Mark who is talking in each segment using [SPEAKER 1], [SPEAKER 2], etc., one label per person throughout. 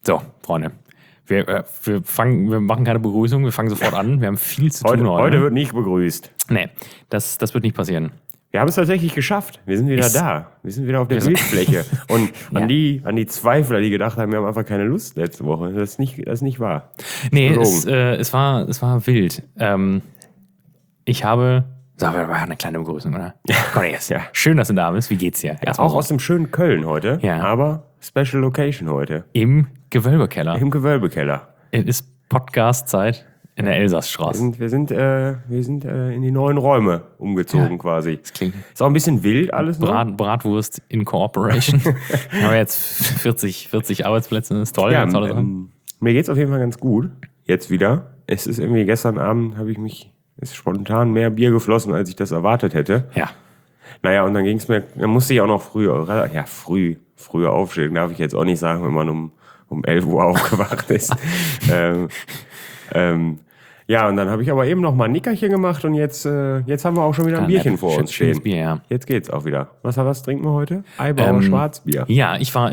[SPEAKER 1] So, Freunde. Wir machen keine Begrüßung, wir fangen sofort an. Wir haben viel zu tun heute.
[SPEAKER 2] Heute wird nicht begrüßt.
[SPEAKER 1] Nee, das wird nicht passieren.
[SPEAKER 2] Wir haben es tatsächlich geschafft. Wir sind wieder da. Wir sind wieder auf der Bildfläche. Und an die Zweifler, die gedacht haben, wir haben einfach keine Lust letzte Woche. Das ist nicht wahr.
[SPEAKER 1] Nee, es war wild. Ich habe... Sagen wir mal eine kleine Begrüßung, oder? Komm jetzt. Ja. Schön, dass du da bist. Wie geht's dir?
[SPEAKER 2] Ja, auch aus dem schönen Köln heute. Ja. Aber Special Location heute.
[SPEAKER 1] Im Gewölbekeller.
[SPEAKER 2] Im Gewölbekeller.
[SPEAKER 1] Es ist Podcast-Zeit in der Elsassstraße.
[SPEAKER 2] Wir sind in die neuen Räume umgezogen quasi.
[SPEAKER 1] Das klingt...
[SPEAKER 2] Ist auch ein bisschen wild alles noch.
[SPEAKER 1] Bratwurst in Cooperation. Wir haben jetzt 40 Arbeitsplätze. Das ist toll.
[SPEAKER 2] Ja, mir geht's auf jeden Fall ganz gut. Jetzt wieder. Es ist irgendwie gestern Abend ist spontan mehr Bier geflossen, als ich das erwartet hätte.
[SPEAKER 1] Ja.
[SPEAKER 2] Naja, und dann musste ich auch noch früher aufstehen, darf ich jetzt auch nicht sagen, wenn man um 11 Uhr aufgewacht ist. Ja, und dann habe ich aber eben noch mal ein Nickerchen gemacht und jetzt haben wir auch schon wieder ein Bierchen vor uns stehen.
[SPEAKER 1] Bier, ja.
[SPEAKER 2] Jetzt geht's auch wieder. Was trinken wir heute? Eibauer Schwarzbier.
[SPEAKER 1] Ja, ich wollte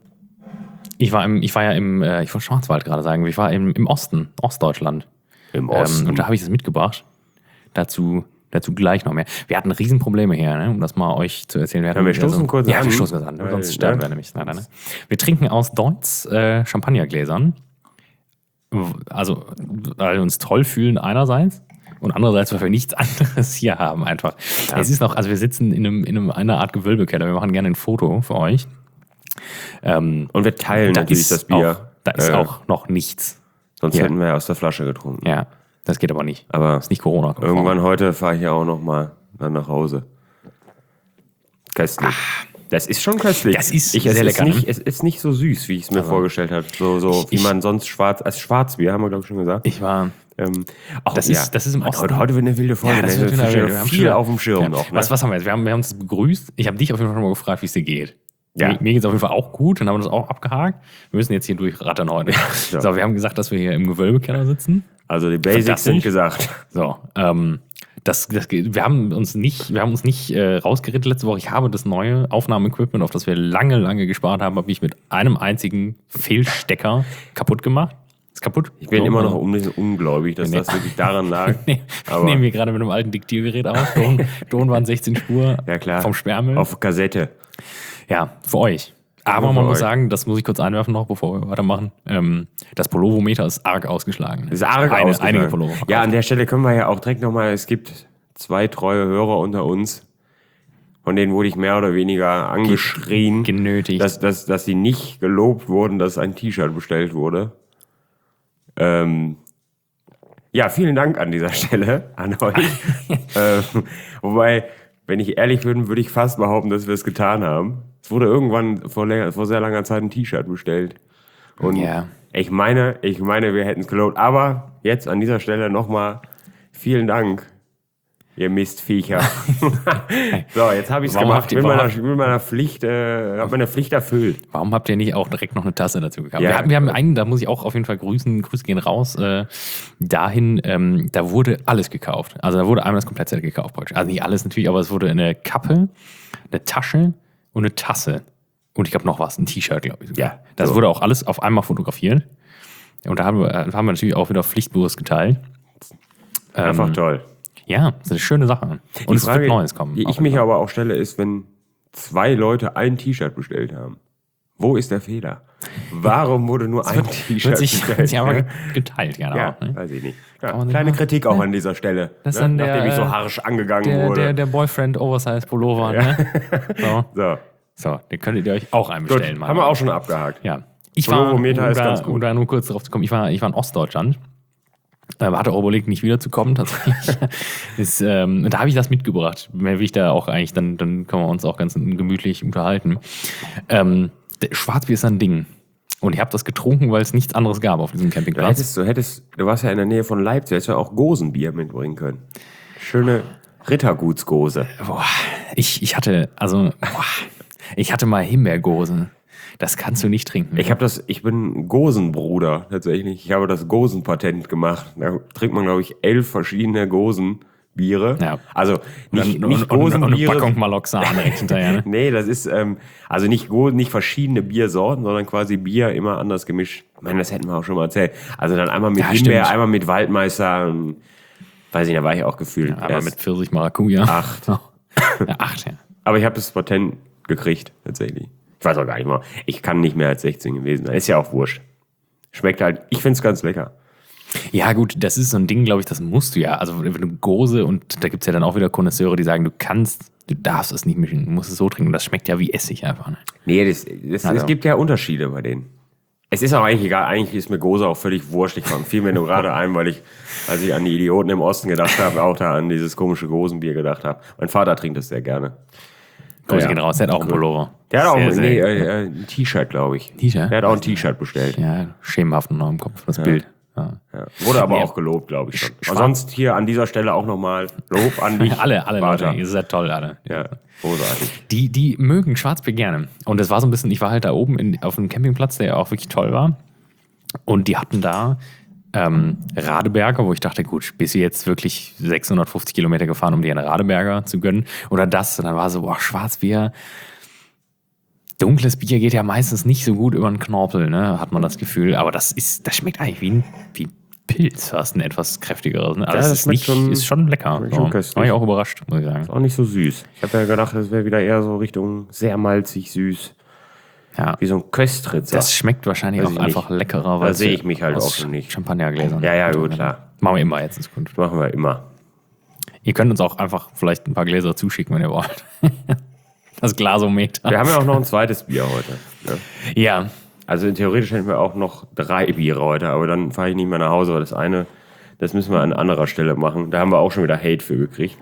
[SPEAKER 1] Schwarzwald gerade sagen, ich war im Osten, Ostdeutschland.
[SPEAKER 2] Im Osten.
[SPEAKER 1] Und da habe ich das mitgebracht. Dazu gleich noch mehr. Wir hatten Riesenprobleme hier, ne? Um das mal euch zu erzählen.
[SPEAKER 2] Wir stoßen kurz an.
[SPEAKER 1] Ja, wir stoßen kurz an. Sonst sterben wir nämlich. Nein. Wir trinken aus Deutz Champagnergläsern. Also, weil wir uns toll fühlen einerseits und andererseits, weil wir nichts anderes hier haben einfach. Ja. Es ist noch, also wir sitzen in einer Art Gewölbekeller. Wir machen gerne ein Foto für euch.
[SPEAKER 2] Und wir teilen natürlich das Bier.
[SPEAKER 1] Da ist auch noch nichts.
[SPEAKER 2] Sonst hätten wir ja aus der Flasche getrunken.
[SPEAKER 1] Ja. Das geht aber nicht.
[SPEAKER 2] Aber
[SPEAKER 1] das ist nicht Corona.
[SPEAKER 2] Irgendwann heute fahre ich ja auch noch mal dann nach Hause. Köstlich. Das ist schon köstlich.
[SPEAKER 1] Das ist sehr lecker.
[SPEAKER 2] Es ist nicht so süß, wie ich es mir vorgestellt habe. So wie man sonst Schwarzbier, haben wir glaube ich schon gesagt.
[SPEAKER 1] Das ist im Osten.
[SPEAKER 2] Heute wird eine wilde Folge.
[SPEAKER 1] Ja, das wird
[SPEAKER 2] wir haben viel auf dem Schirm noch. Ne?
[SPEAKER 1] Was haben wir jetzt? Wir haben uns begrüßt. Ich habe dich auf jeden Fall schon mal gefragt, wie es dir geht.
[SPEAKER 2] Ja.
[SPEAKER 1] Mir geht es auf jeden Fall auch gut, dann haben wir das auch abgehakt. Wir müssen jetzt hier durchrattern heute. Ja. So, wir haben gesagt, dass wir hier im Gewölbekeller sitzen.
[SPEAKER 2] Also die Basics sind gesagt.
[SPEAKER 1] So, wir haben uns nicht rausgeredet letzte Woche. Ich habe das neue Aufnahmeequipment, auf das wir lange gespart haben, habe ich mit einem einzigen Fehlstecker kaputt gemacht. Ist kaputt.
[SPEAKER 2] Ich bin immer noch ungläubig, dass das wirklich daran lag.
[SPEAKER 1] Nehmen wir gerade mit einem alten Diktiergerät auf. Ton waren 16 Spur vom Sperrmüll.
[SPEAKER 2] Auf Kassette.
[SPEAKER 1] Ja, für euch. Aber man muss sagen, das muss ich kurz einwerfen noch, bevor wir weitermachen. Das Pullovometer ist arg ausgeschlagen. Einige Pullover.
[SPEAKER 2] Ja, an der Stelle können wir ja auch direkt nochmal, es gibt 2 treue Hörer unter uns, von denen wurde ich mehr oder weniger angeschrien,
[SPEAKER 1] genötigt,
[SPEAKER 2] dass sie nicht gelobt wurden, dass ein T-Shirt bestellt wurde. Ja, vielen Dank an dieser Stelle an euch. Wobei, wenn ich ehrlich bin, würde ich fast behaupten, dass wir es getan haben. Es wurde irgendwann vor sehr langer Zeit ein T-Shirt bestellt. Und ich meine, wir hätten es gelobt. Aber jetzt an dieser Stelle nochmal vielen Dank, ihr Mistviecher. So, jetzt habe ich es gemacht. Ich habe meine Pflicht erfüllt.
[SPEAKER 1] Warum habt ihr nicht auch direkt noch eine Tasse dazu gekauft? Ja, wir haben einen, da muss ich auch auf jeden Fall Grüße gehen raus, dahin, da wurde alles gekauft. Also da wurde einmal das Komplettset gekauft. Also nicht alles natürlich, aber es wurde eine Kappe, eine Tasche und eine Tasse. Und ich glaube noch was, ein T-Shirt, glaube ich sogar. Ja, das wurde auch alles auf einmal fotografiert. Und da haben wir natürlich auch wieder pflichtbewusst geteilt.
[SPEAKER 2] Einfach toll.
[SPEAKER 1] Ja, das ist eine schöne Sache. Und es wird Neues kommen.
[SPEAKER 2] Die ich mich aber auch stelle, ist, wenn 2 Leute ein T-Shirt bestellt haben. Wo ist der Fehler? Warum wurde nur ein T-Shirt bestellt?
[SPEAKER 1] Wird sich aber geteilt,
[SPEAKER 2] genau. Ja,
[SPEAKER 1] ne?
[SPEAKER 2] Weiß ich nicht. Ja, kleine Kritik auch an dieser Stelle.
[SPEAKER 1] Das ne?
[SPEAKER 2] Nachdem ich so harsch angegangen wurde.
[SPEAKER 1] Der Boyfriend Oversize Pullover, ne? So, den könntet ihr euch auch einbestellen.
[SPEAKER 2] Gut, haben wir auch schon abgehakt.
[SPEAKER 1] Ja.
[SPEAKER 2] Um
[SPEAKER 1] da nur kurz drauf zu kommen, ich war in Ostdeutschland. Hatte auch überlegt, nicht wiederzukommen, tatsächlich. Da habe ich das mitgebracht. Mehr will ich da auch eigentlich, dann können wir uns auch ganz gemütlich unterhalten. Schwarzbier ist ein Ding. Und ich habe das getrunken, weil es nichts anderes gab auf diesem Campingplatz.
[SPEAKER 2] Du warst ja in der Nähe von Leipzig, hättest ja auch Gosenbier mitbringen können. Schöne Rittergutsgose.
[SPEAKER 1] Ich hatte mal Himbeergosen. Das kannst du nicht trinken.
[SPEAKER 2] Ich bin Gosenbruder tatsächlich. Ich habe das Gosenpatent gemacht. Da trinkt man, glaube ich, 11 verschiedene Gosen Biere.
[SPEAKER 1] Ja.
[SPEAKER 2] Also nicht
[SPEAKER 1] und
[SPEAKER 2] Gosenbiere.
[SPEAKER 1] eine Packung Maloxan direkt hinterher. Ne?
[SPEAKER 2] Nee, das ist also nicht verschiedene Biersorten, sondern quasi Bier immer anders gemischt. Ich meine, das hätten wir auch schon mal erzählt. Also dann einmal mit Himbeer, einmal mit Waldmeister. Weiß ich, da war ich auch gefühlt.
[SPEAKER 1] Einmal mit Pfirsich Maracuja.
[SPEAKER 2] 8.
[SPEAKER 1] Ja, 8, ja.
[SPEAKER 2] Aber ich habe das Patent gekriegt, tatsächlich. Ich weiß auch gar nicht mal. Ich kann nicht mehr als 16 gewesen sein. Ist ja auch wurscht. Schmeckt halt, ich finde es ganz lecker.
[SPEAKER 1] Ja, gut, das ist so ein Ding, glaube ich, das musst du ja. Also, wenn du Gose und da gibt es ja dann auch wieder Konnoisseure, die sagen, du darfst es nicht mischen, du musst es so trinken. Und das schmeckt ja wie Essig einfach. Ne?
[SPEAKER 2] Nee, es gibt ja Unterschiede bei denen. Es ist auch eigentlich egal, eigentlich ist mir Gose auch völlig wurscht. Ich fiel mir nur gerade ein, als ich an die Idioten im Osten gedacht habe, auch da an dieses komische Gosenbier gedacht habe. Mein Vater trinkt das sehr gerne.
[SPEAKER 1] Grüße gehen raus, der hat auch einen Pullover.
[SPEAKER 2] Der hat auch ein T-Shirt, glaube ich.
[SPEAKER 1] T-Shirt?
[SPEAKER 2] Der hat auch ein T-Shirt bestellt.
[SPEAKER 1] Ja, schemenhaft noch im Kopf, das Bild.
[SPEAKER 2] Ja. Wurde aber auch gelobt, glaube ich schon. Sonst hier an dieser Stelle auch nochmal Lob an dich.
[SPEAKER 1] alle Leute, ihr seid toll, alle.
[SPEAKER 2] Ja, großartig.
[SPEAKER 1] Die mögen Schwarzbier gerne. Und das war so ein bisschen, ich war halt da oben auf dem Campingplatz, der ja auch wirklich toll war. Und die hatten da Radeberger, wo ich dachte, gut, bist du jetzt wirklich 650 Kilometer gefahren, um dir eine Radeberger zu gönnen? Oder das? Und dann war so, boah, Schwarzbier. Dunkles Bier geht ja meistens nicht so gut über den Knorpel, ne? Hat man das Gefühl. Aber das schmeckt eigentlich wie Pilz, fast ein etwas kräftigeres. Ne? Also das ist schon lecker. So. War ich auch überrascht, muss ich sagen.
[SPEAKER 2] Ist auch nicht so süß. Ich habe ja gedacht, das wäre wieder eher so Richtung sehr malzig süß.
[SPEAKER 1] Ja.
[SPEAKER 2] Wie so ein Köstritzer.
[SPEAKER 1] Das schmeckt wahrscheinlich auch einfach leckerer.
[SPEAKER 2] Da sehe ich mich halt auch schon nicht.
[SPEAKER 1] Champagnergläsern.
[SPEAKER 2] Ja, gut, klar.
[SPEAKER 1] Machen wir immer jetzt in Zukunft.
[SPEAKER 2] Machen wir immer.
[SPEAKER 1] Ihr könnt uns auch einfach vielleicht ein paar Gläser zuschicken, wenn ihr wollt. Das Glasometer.
[SPEAKER 2] Wir haben ja auch noch ein zweites Bier heute. Ne?
[SPEAKER 1] Ja.
[SPEAKER 2] Also theoretisch hätten wir auch noch 3 Biere heute, aber dann fahre ich nicht mehr nach Hause, weil das eine, das müssen wir an anderer Stelle machen. Da haben wir auch schon wieder Hate für gekriegt.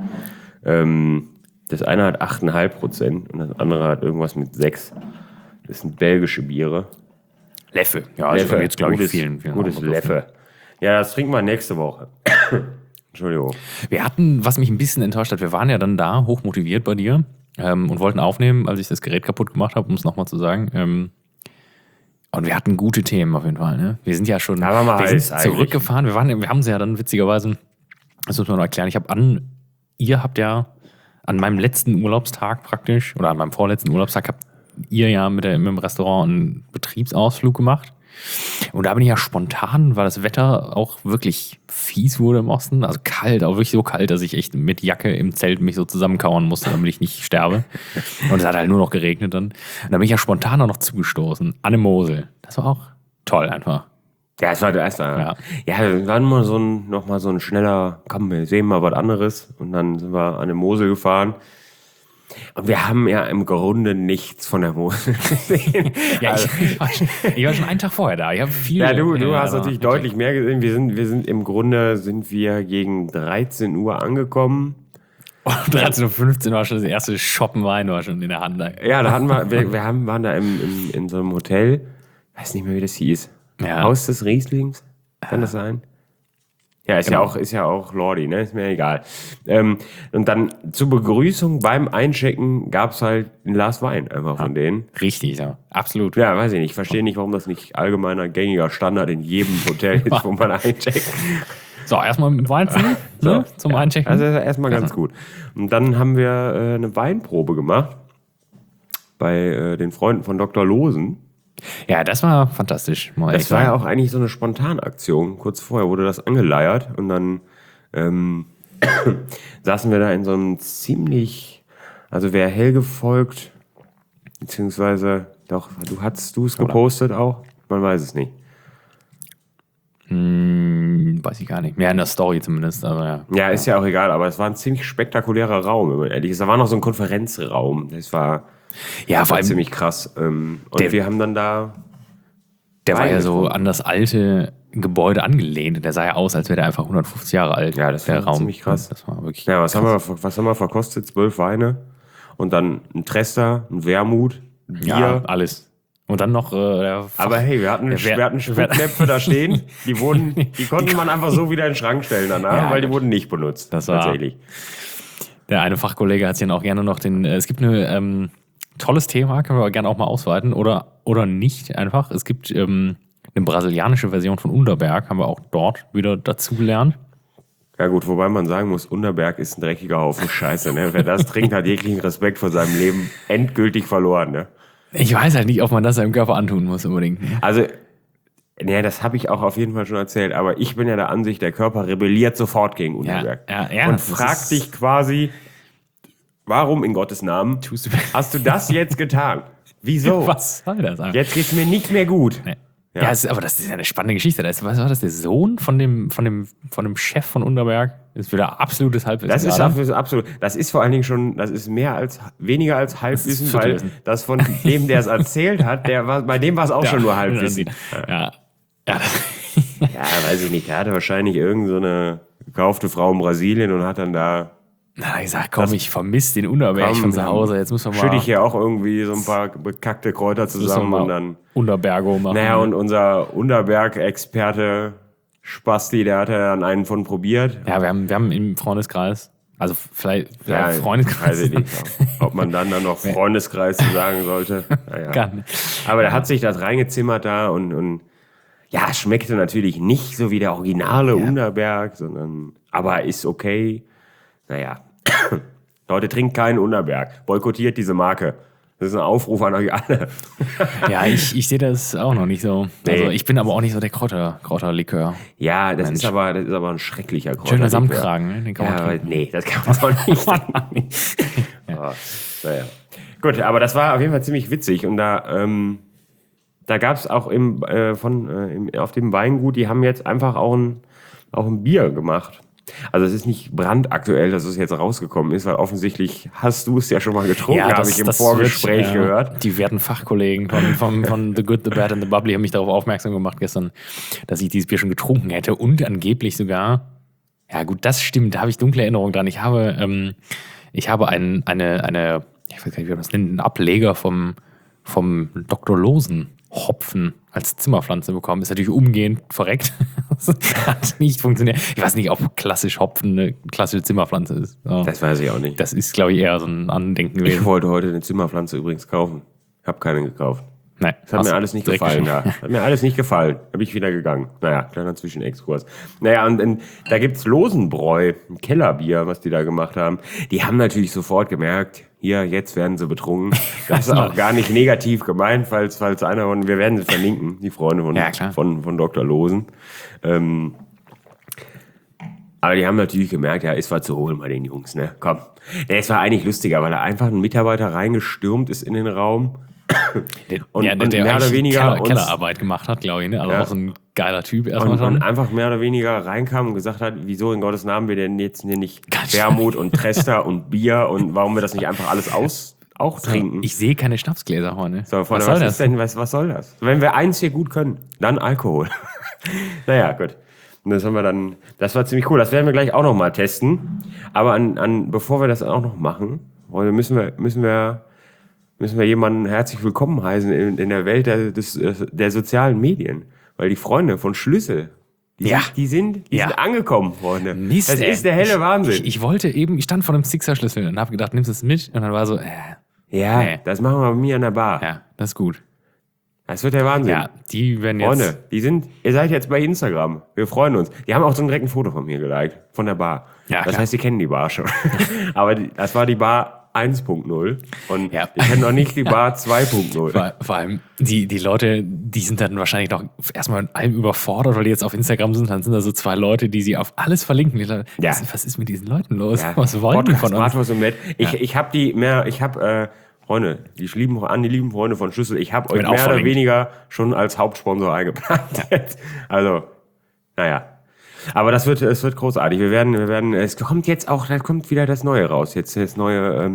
[SPEAKER 2] Das eine hat 8,5% und das andere hat irgendwas mit 6. Das sind belgische Biere.
[SPEAKER 1] Leffe. Ja, also
[SPEAKER 2] Leffe.
[SPEAKER 1] jetzt glaube ich vielen
[SPEAKER 2] Gutes Leffe. Ja, das trinken wir nächste Woche. Entschuldigung.
[SPEAKER 1] Wir hatten, was mich ein bisschen enttäuscht hat, wir waren ja dann da, hochmotiviert bei dir und wollten aufnehmen, als ich das Gerät kaputt gemacht habe, um es nochmal zu sagen. Und wir hatten gute Themen auf jeden Fall. Ne? Wir sind ja schon wir sind zurückgefahren. Wir haben sie ja dann witzigerweise, das muss man noch erklären, ihr habt ja an meinem letzten Urlaubstag praktisch, oder an meinem vorletzten Urlaubstag, habt ihr ja mit dem Restaurant einen Betriebsausflug gemacht. Und da bin ich ja spontan, weil das Wetter auch wirklich fies wurde im Osten, also kalt, auch wirklich so kalt, dass ich echt mit Jacke im Zelt mich so zusammenkauern musste, damit ich nicht sterbe. Und es hat halt nur noch geregnet dann. Und da bin ich ja spontan auch noch zugestoßen, an der Mosel. Das war auch toll einfach.
[SPEAKER 2] Ja, es war der erste. Ja, dann nochmal so ein schneller, komm, wir sehen mal was anderes. Und dann sind wir an der Mosel gefahren. Und wir haben ja im Grunde nichts von der Mosel gesehen.
[SPEAKER 1] Ja, ich war schon einen Tag vorher da. Ich habe viel.
[SPEAKER 2] Ja, du hast natürlich deutlich mehr gesehen. Wir sind im Grunde gegen 13 Uhr angekommen.
[SPEAKER 1] Und 13:15 Uhr war schon das erste Shoppen Wein war schon in der Hand.
[SPEAKER 2] Ja, da waren da in so einem Hotel, weiß nicht mehr, wie das hieß.
[SPEAKER 1] Ja.
[SPEAKER 2] Haus des Rieslings, kann das sein? Ja, ist ja auch Lordi, ne? Ist mir egal. Und dann zur Begrüßung beim Einchecken gab es halt ein Glas Wein einfach von denen.
[SPEAKER 1] Richtig, ja. Absolut.
[SPEAKER 2] Ja, weiß ich nicht. Ich verstehe nicht, warum das nicht allgemeiner gängiger Standard in jedem Hotel ist, wo man eincheckt.
[SPEAKER 1] So, erstmal mit Wein zum Einchecken.
[SPEAKER 2] Also erstmal ganz gut. Und dann haben wir eine Weinprobe gemacht bei den Freunden von Dr. Losen.
[SPEAKER 1] Ja, das war fantastisch.
[SPEAKER 2] Das war ja auch eigentlich so eine Spontanaktion. Kurz vorher wurde das angeleiert und dann saßen wir da in so einem ziemlich, also wer Helge folgt, beziehungsweise doch, hast du es gepostet auch? Man weiß es nicht.
[SPEAKER 1] Weiß ich gar nicht. Mehr in der Story zumindest. Aber ja.
[SPEAKER 2] Ja, ist ja auch egal, aber es war ein ziemlich spektakulärer Raum, wenn man ehrlich ist. Da war noch so ein Konferenzraum. Das war... Ja, vor allem ziemlich krass. Und wir haben dann da...
[SPEAKER 1] Der war ja so an das alte Gebäude angelehnt. Der sah ja aus, als wäre der einfach 150 Jahre alt.
[SPEAKER 2] Ja, das war ziemlich krass.
[SPEAKER 1] Das war wirklich
[SPEAKER 2] was haben wir verkostet? 12 Weine. Und dann ein Trester, ein Wermut, ein Bier.
[SPEAKER 1] Ja, alles. Und dann noch...
[SPEAKER 2] aber hey, wir hatten Spucknäpfe da stehen. Die konnte man einfach so wieder in den Schrank stellen danach, weil die wurden nicht benutzt.
[SPEAKER 1] Das war tatsächlich. Der eine Fachkollege hat sich dann auch gerne noch es gibt eine... tolles Thema, können wir gerne auch mal ausweiten oder nicht einfach. Es gibt eine brasilianische Version von Underberg, haben wir auch dort wieder dazu gelernt.
[SPEAKER 2] Ja gut, wobei man sagen muss, Unterberg ist ein dreckiger Haufen Scheiße. Ne? Wer das trinkt, hat jeglichen Respekt vor seinem Leben endgültig verloren. Ne?
[SPEAKER 1] Ich weiß halt nicht, ob man das seinem Körper antun muss unbedingt.
[SPEAKER 2] Also, ne, das habe ich auch auf jeden Fall schon erzählt, aber ich bin ja der Ansicht, der Körper rebelliert sofort gegen Unterberg.
[SPEAKER 1] Ja,
[SPEAKER 2] und fragt dich quasi, warum in Gottes Namen hast du das jetzt getan? Wieso?
[SPEAKER 1] Was soll das eigentlich?
[SPEAKER 2] Jetzt geht's mir nicht mehr gut.
[SPEAKER 1] Nee. Ja, aber das ist ja eine spannende Geschichte. Was war das? Der Sohn von dem Chef von Unterberg? Das ist wieder absolutes Halbwissen.
[SPEAKER 2] Das ist absolut. Das ist vor allen Dingen schon, das ist weniger als Halbwissen, weil das von dem, der es erzählt hat, bei dem war es auch schon nur Halbwissen.
[SPEAKER 1] Ja,
[SPEAKER 2] weiß ich nicht. Er hatte wahrscheinlich irgend so eine gekaufte Frau in Brasilien und hat dann da.
[SPEAKER 1] Na, ich sag, komm, ich vermisse den Unterberg von zu Hause. Jetzt müssen wir mal.
[SPEAKER 2] Schütte ich hier auch irgendwie so ein paar bekackte Kräuter zusammen und dann.
[SPEAKER 1] Unterbergo machen.
[SPEAKER 2] Naja, und unser Unterberg-Experte Spasti, der hat ja dann einen von probiert.
[SPEAKER 1] Ja, wir haben im Freundeskreis. Also vielleicht
[SPEAKER 2] Freundeskreis. Weiß ich nicht, ob man dann noch Freundeskreis sagen sollte. Naja. Aber der hat sich das reingezimmert da und ja, es schmeckte natürlich nicht so wie der originale Unterberg, aber ist okay. Naja, Leute, trinkt keinen Unterberg. Boykottiert diese Marke. Das ist ein Aufruf an euch alle.
[SPEAKER 1] Ja, ich sehe das auch noch nicht so. Also ich bin aber auch nicht so der Kräuterlikör.
[SPEAKER 2] Ja, das ist aber ein schrecklicher Kräuterlikör.
[SPEAKER 1] Schöner Samtkragen, ne? Den kann man trinken.
[SPEAKER 2] Nee, das kann man doch nicht. Ja. Naja. Gut, aber das war auf jeden Fall ziemlich witzig. Und da gab es auch auf dem Weingut, die haben jetzt einfach auch ein Bier gemacht. Also es ist nicht brandaktuell, dass es jetzt rausgekommen ist, weil offensichtlich hast du es ja schon mal getrunken, habe ich im Vorgespräch gehört.
[SPEAKER 1] Die werten Fachkollegen von The Good, The Bad and The Bubbly haben mich darauf aufmerksam gemacht gestern, dass ich dieses Bier schon getrunken hätte und angeblich sogar, ja gut, das stimmt, da habe ich dunkle Erinnerungen dran. Ich habe eine, ich weiß gar nicht, wie man das nennt, einen Ableger vom Dr. Losen Hopfen als Zimmerpflanze bekommen. Ist natürlich umgehend verreckt. Das hat nicht funktioniert. Ich weiß nicht, ob klassisch Hopfen eine klassische Zimmerpflanze ist. Ja.
[SPEAKER 2] Das weiß ich auch nicht.
[SPEAKER 1] Das ist, glaube ich, eher so ein Andenken gewesen.
[SPEAKER 2] Ich wollte heute eine Zimmerpflanze übrigens kaufen. Habe keine gekauft.
[SPEAKER 1] Nein.
[SPEAKER 2] Das hat mir alles nicht gefallen. Hat mir alles nicht gefallen. Habe ich wieder gegangen. Naja, kleiner Zwischenexkurs. Naja, und da gibt's Losenbräu, ein Kellerbier, was die da gemacht haben. Die haben natürlich sofort gemerkt, hier, jetzt werden sie betrunken. Das ist auch gar nicht negativ gemeint, falls einer von, wir werden sie verlinken, die Freunde von Dr. Losen. Aber die haben natürlich gemerkt, ja, ist was zu holen bei den Jungs, ne? Komm. Es war eigentlich lustiger, weil da einfach ein Mitarbeiter reingestürmt ist in den Raum.
[SPEAKER 1] Und mehr oder weniger Kellerarbeit gemacht hat, glaube ich, ne? Also auch so ein geiler Typ erstmal schon.
[SPEAKER 2] Und einfach mehr oder weniger reinkam und gesagt hat, wieso in Gottes Namen wir denn jetzt hier nicht Wermut und Trester und Bier und warum wir das nicht einfach alles auch trinken.
[SPEAKER 1] Ich sehe keine Schnapsgläser vorne.
[SPEAKER 2] So, was soll das denn? Was soll das? Wenn wir eins hier gut können, dann Alkohol. Naja, gut. Und das war ziemlich cool. Das werden wir gleich auch noch mal testen. Aber bevor wir das auch noch machen, müssen wir jemanden herzlich willkommen heißen in der Welt der sozialen Medien. Weil die Freunde von Schlüssel, die sind angekommen, Freunde.
[SPEAKER 1] Mist,
[SPEAKER 2] das ist der helle Wahnsinn.
[SPEAKER 1] Ich stand vor einem Sixer-Schlüssel und habe gedacht, nimmst du es mit? Und dann war so,
[SPEAKER 2] das machen wir bei mir an der Bar.
[SPEAKER 1] Ja, das ist gut.
[SPEAKER 2] Das wird der Wahnsinn.
[SPEAKER 1] Ja, die werden jetzt...
[SPEAKER 2] Freunde, ihr seid jetzt bei Instagram. Wir freuen uns. Die haben auch so direkt ein Foto von mir geliked, von der Bar. Ja, das heißt, die kennen die Bar schon. Aber das war die Bar 1.0 und die kennen noch nicht die Bar 2.0.
[SPEAKER 1] Vor allem die Leute, die sind dann wahrscheinlich noch erstmal mit allem überfordert, weil die jetzt auf Instagram sind. Dann sind da so zwei Leute, die sie auf alles verlinken. Was ist mit diesen Leuten los?
[SPEAKER 2] Ja.
[SPEAKER 1] Was wollen die von uns?
[SPEAKER 2] Ich habe Freunde, die lieben Freunde von Schlüssel, ich habe euch mehr oder weniger schon als Hauptsponsor eingeplant. Ja. Also, naja. Aber es wird großartig. Es kommt jetzt auch, da kommt wieder das Neue raus. Jetzt das neue,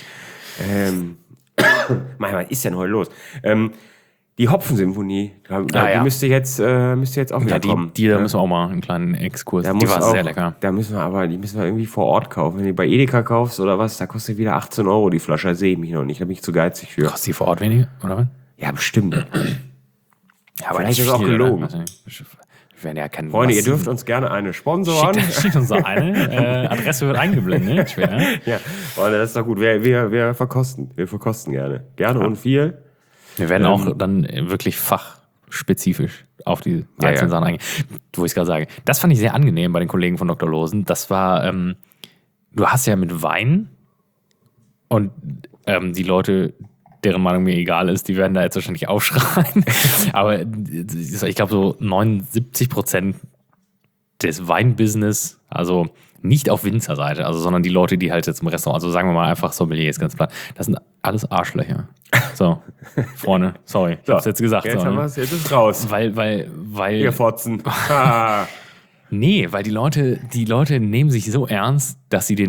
[SPEAKER 2] was ist denn heute los? Die Hopfensymphonie, die müsste jetzt auch wieder kommen.
[SPEAKER 1] Da müssen wir auch mal einen kleinen Exkurs. Die war sehr lecker.
[SPEAKER 2] Die müssen wir irgendwie vor Ort kaufen. Wenn du bei Edeka kaufst oder was, da kostet wieder 18 € die Flasche. Da sehe ich mich noch nicht. Da bin ich zu geizig für.
[SPEAKER 1] Kostet die vor Ort weniger, oder was?
[SPEAKER 2] Ja, bestimmt.
[SPEAKER 1] Ja, aber
[SPEAKER 2] vielleicht ist es auch gelogen. Freunde, ihr dürft uns gerne eine sponsoren.
[SPEAKER 1] Schickt uns da eine. Adresse wird eingeblendet.
[SPEAKER 2] Ja, Freunde, das ist doch gut. Wir verkosten gerne. Gerne und viel.
[SPEAKER 1] Wir werden auch dann wirklich spezifisch auf die einzelnen Sachen eingehen. Wo ich es gerade sage. Das fand ich sehr angenehm bei den Kollegen von Dr. Losen. Das war, du hast ja mit Wein und die Leute, deren Meinung mir egal ist, die werden da jetzt wahrscheinlich aufschreien. Aber ich glaube, so 79% des Weinbusiness, also nicht auf Winzerseite, also, sondern die Leute, die halt jetzt im Restaurant, also sagen wir mal einfach Sommeliers, ganz klar, das sind alles Arschlöcher. So, Freunde, sorry, ich hab's jetzt gesagt.
[SPEAKER 2] Jetzt
[SPEAKER 1] so,
[SPEAKER 2] haben wir's, jetzt ist raus.
[SPEAKER 1] Weil
[SPEAKER 2] Ihr Fotzen.
[SPEAKER 1] Nee, weil die Leute nehmen sich so ernst, dass sie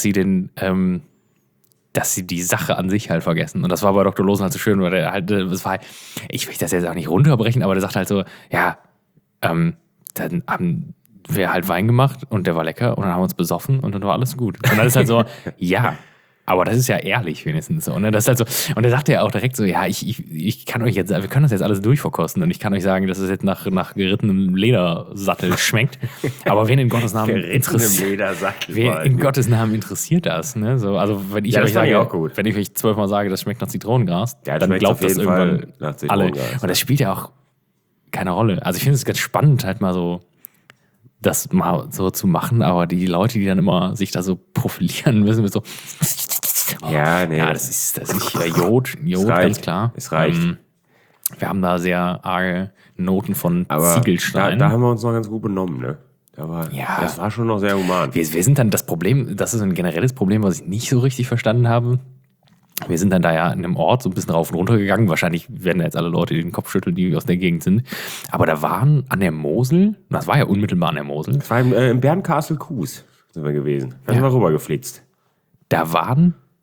[SPEAKER 1] die Sache an sich halt vergessen. Und das war bei Dr. Losen halt so schön, weil der halt, ich will das jetzt auch nicht runterbrechen, aber der sagt halt so, ja, dann haben wir halt Wein gemacht und der war lecker und dann haben wir uns besoffen und dann war alles gut. Und dann ist halt so, ja, aber das ist ja ehrlich wenigstens so. Ne? Das ist halt so. Und er sagte ja auch direkt so, ja, ich kann euch jetzt, wir können das jetzt alles durchverkosten und ich kann euch sagen, dass es jetzt nach gerittenem Ledersattel schmeckt. Aber wen in Gottes Namen interessiert das? Ne? So, also wenn ich euch sage, wenn ich euch 12-mal sage, das schmeckt nach Zitronengras, dann glaubt das irgendwann alle. Und das spielt ja auch keine Rolle. Also ich finde es ganz spannend, halt mal so das mal so zu machen, aber die Leute, die dann immer sich da so profilieren müssen, mit so
[SPEAKER 2] ja, nee.
[SPEAKER 1] Ja, das ist Jod, ganz klar.
[SPEAKER 2] Es reicht.
[SPEAKER 1] Wir haben da sehr arge Noten von Ziegelstein.
[SPEAKER 2] Da haben wir uns noch ganz gut benommen, ne? Das war schon noch sehr human.
[SPEAKER 1] Wir sind dann das Problem, das ist ein generelles Problem, was ich nicht so richtig verstanden habe. Wir sind dann da ja in einem Ort so ein bisschen rauf und runter gegangen. Wahrscheinlich werden da jetzt alle Leute den Kopf schütteln, die aus der Gegend sind. Aber da waren an der Mosel, das war ja unmittelbar an der Mosel.
[SPEAKER 2] Das war im Bernkastel-Kues sind wir gewesen. Da sind wir rübergeflitzt.
[SPEAKER 1] Da war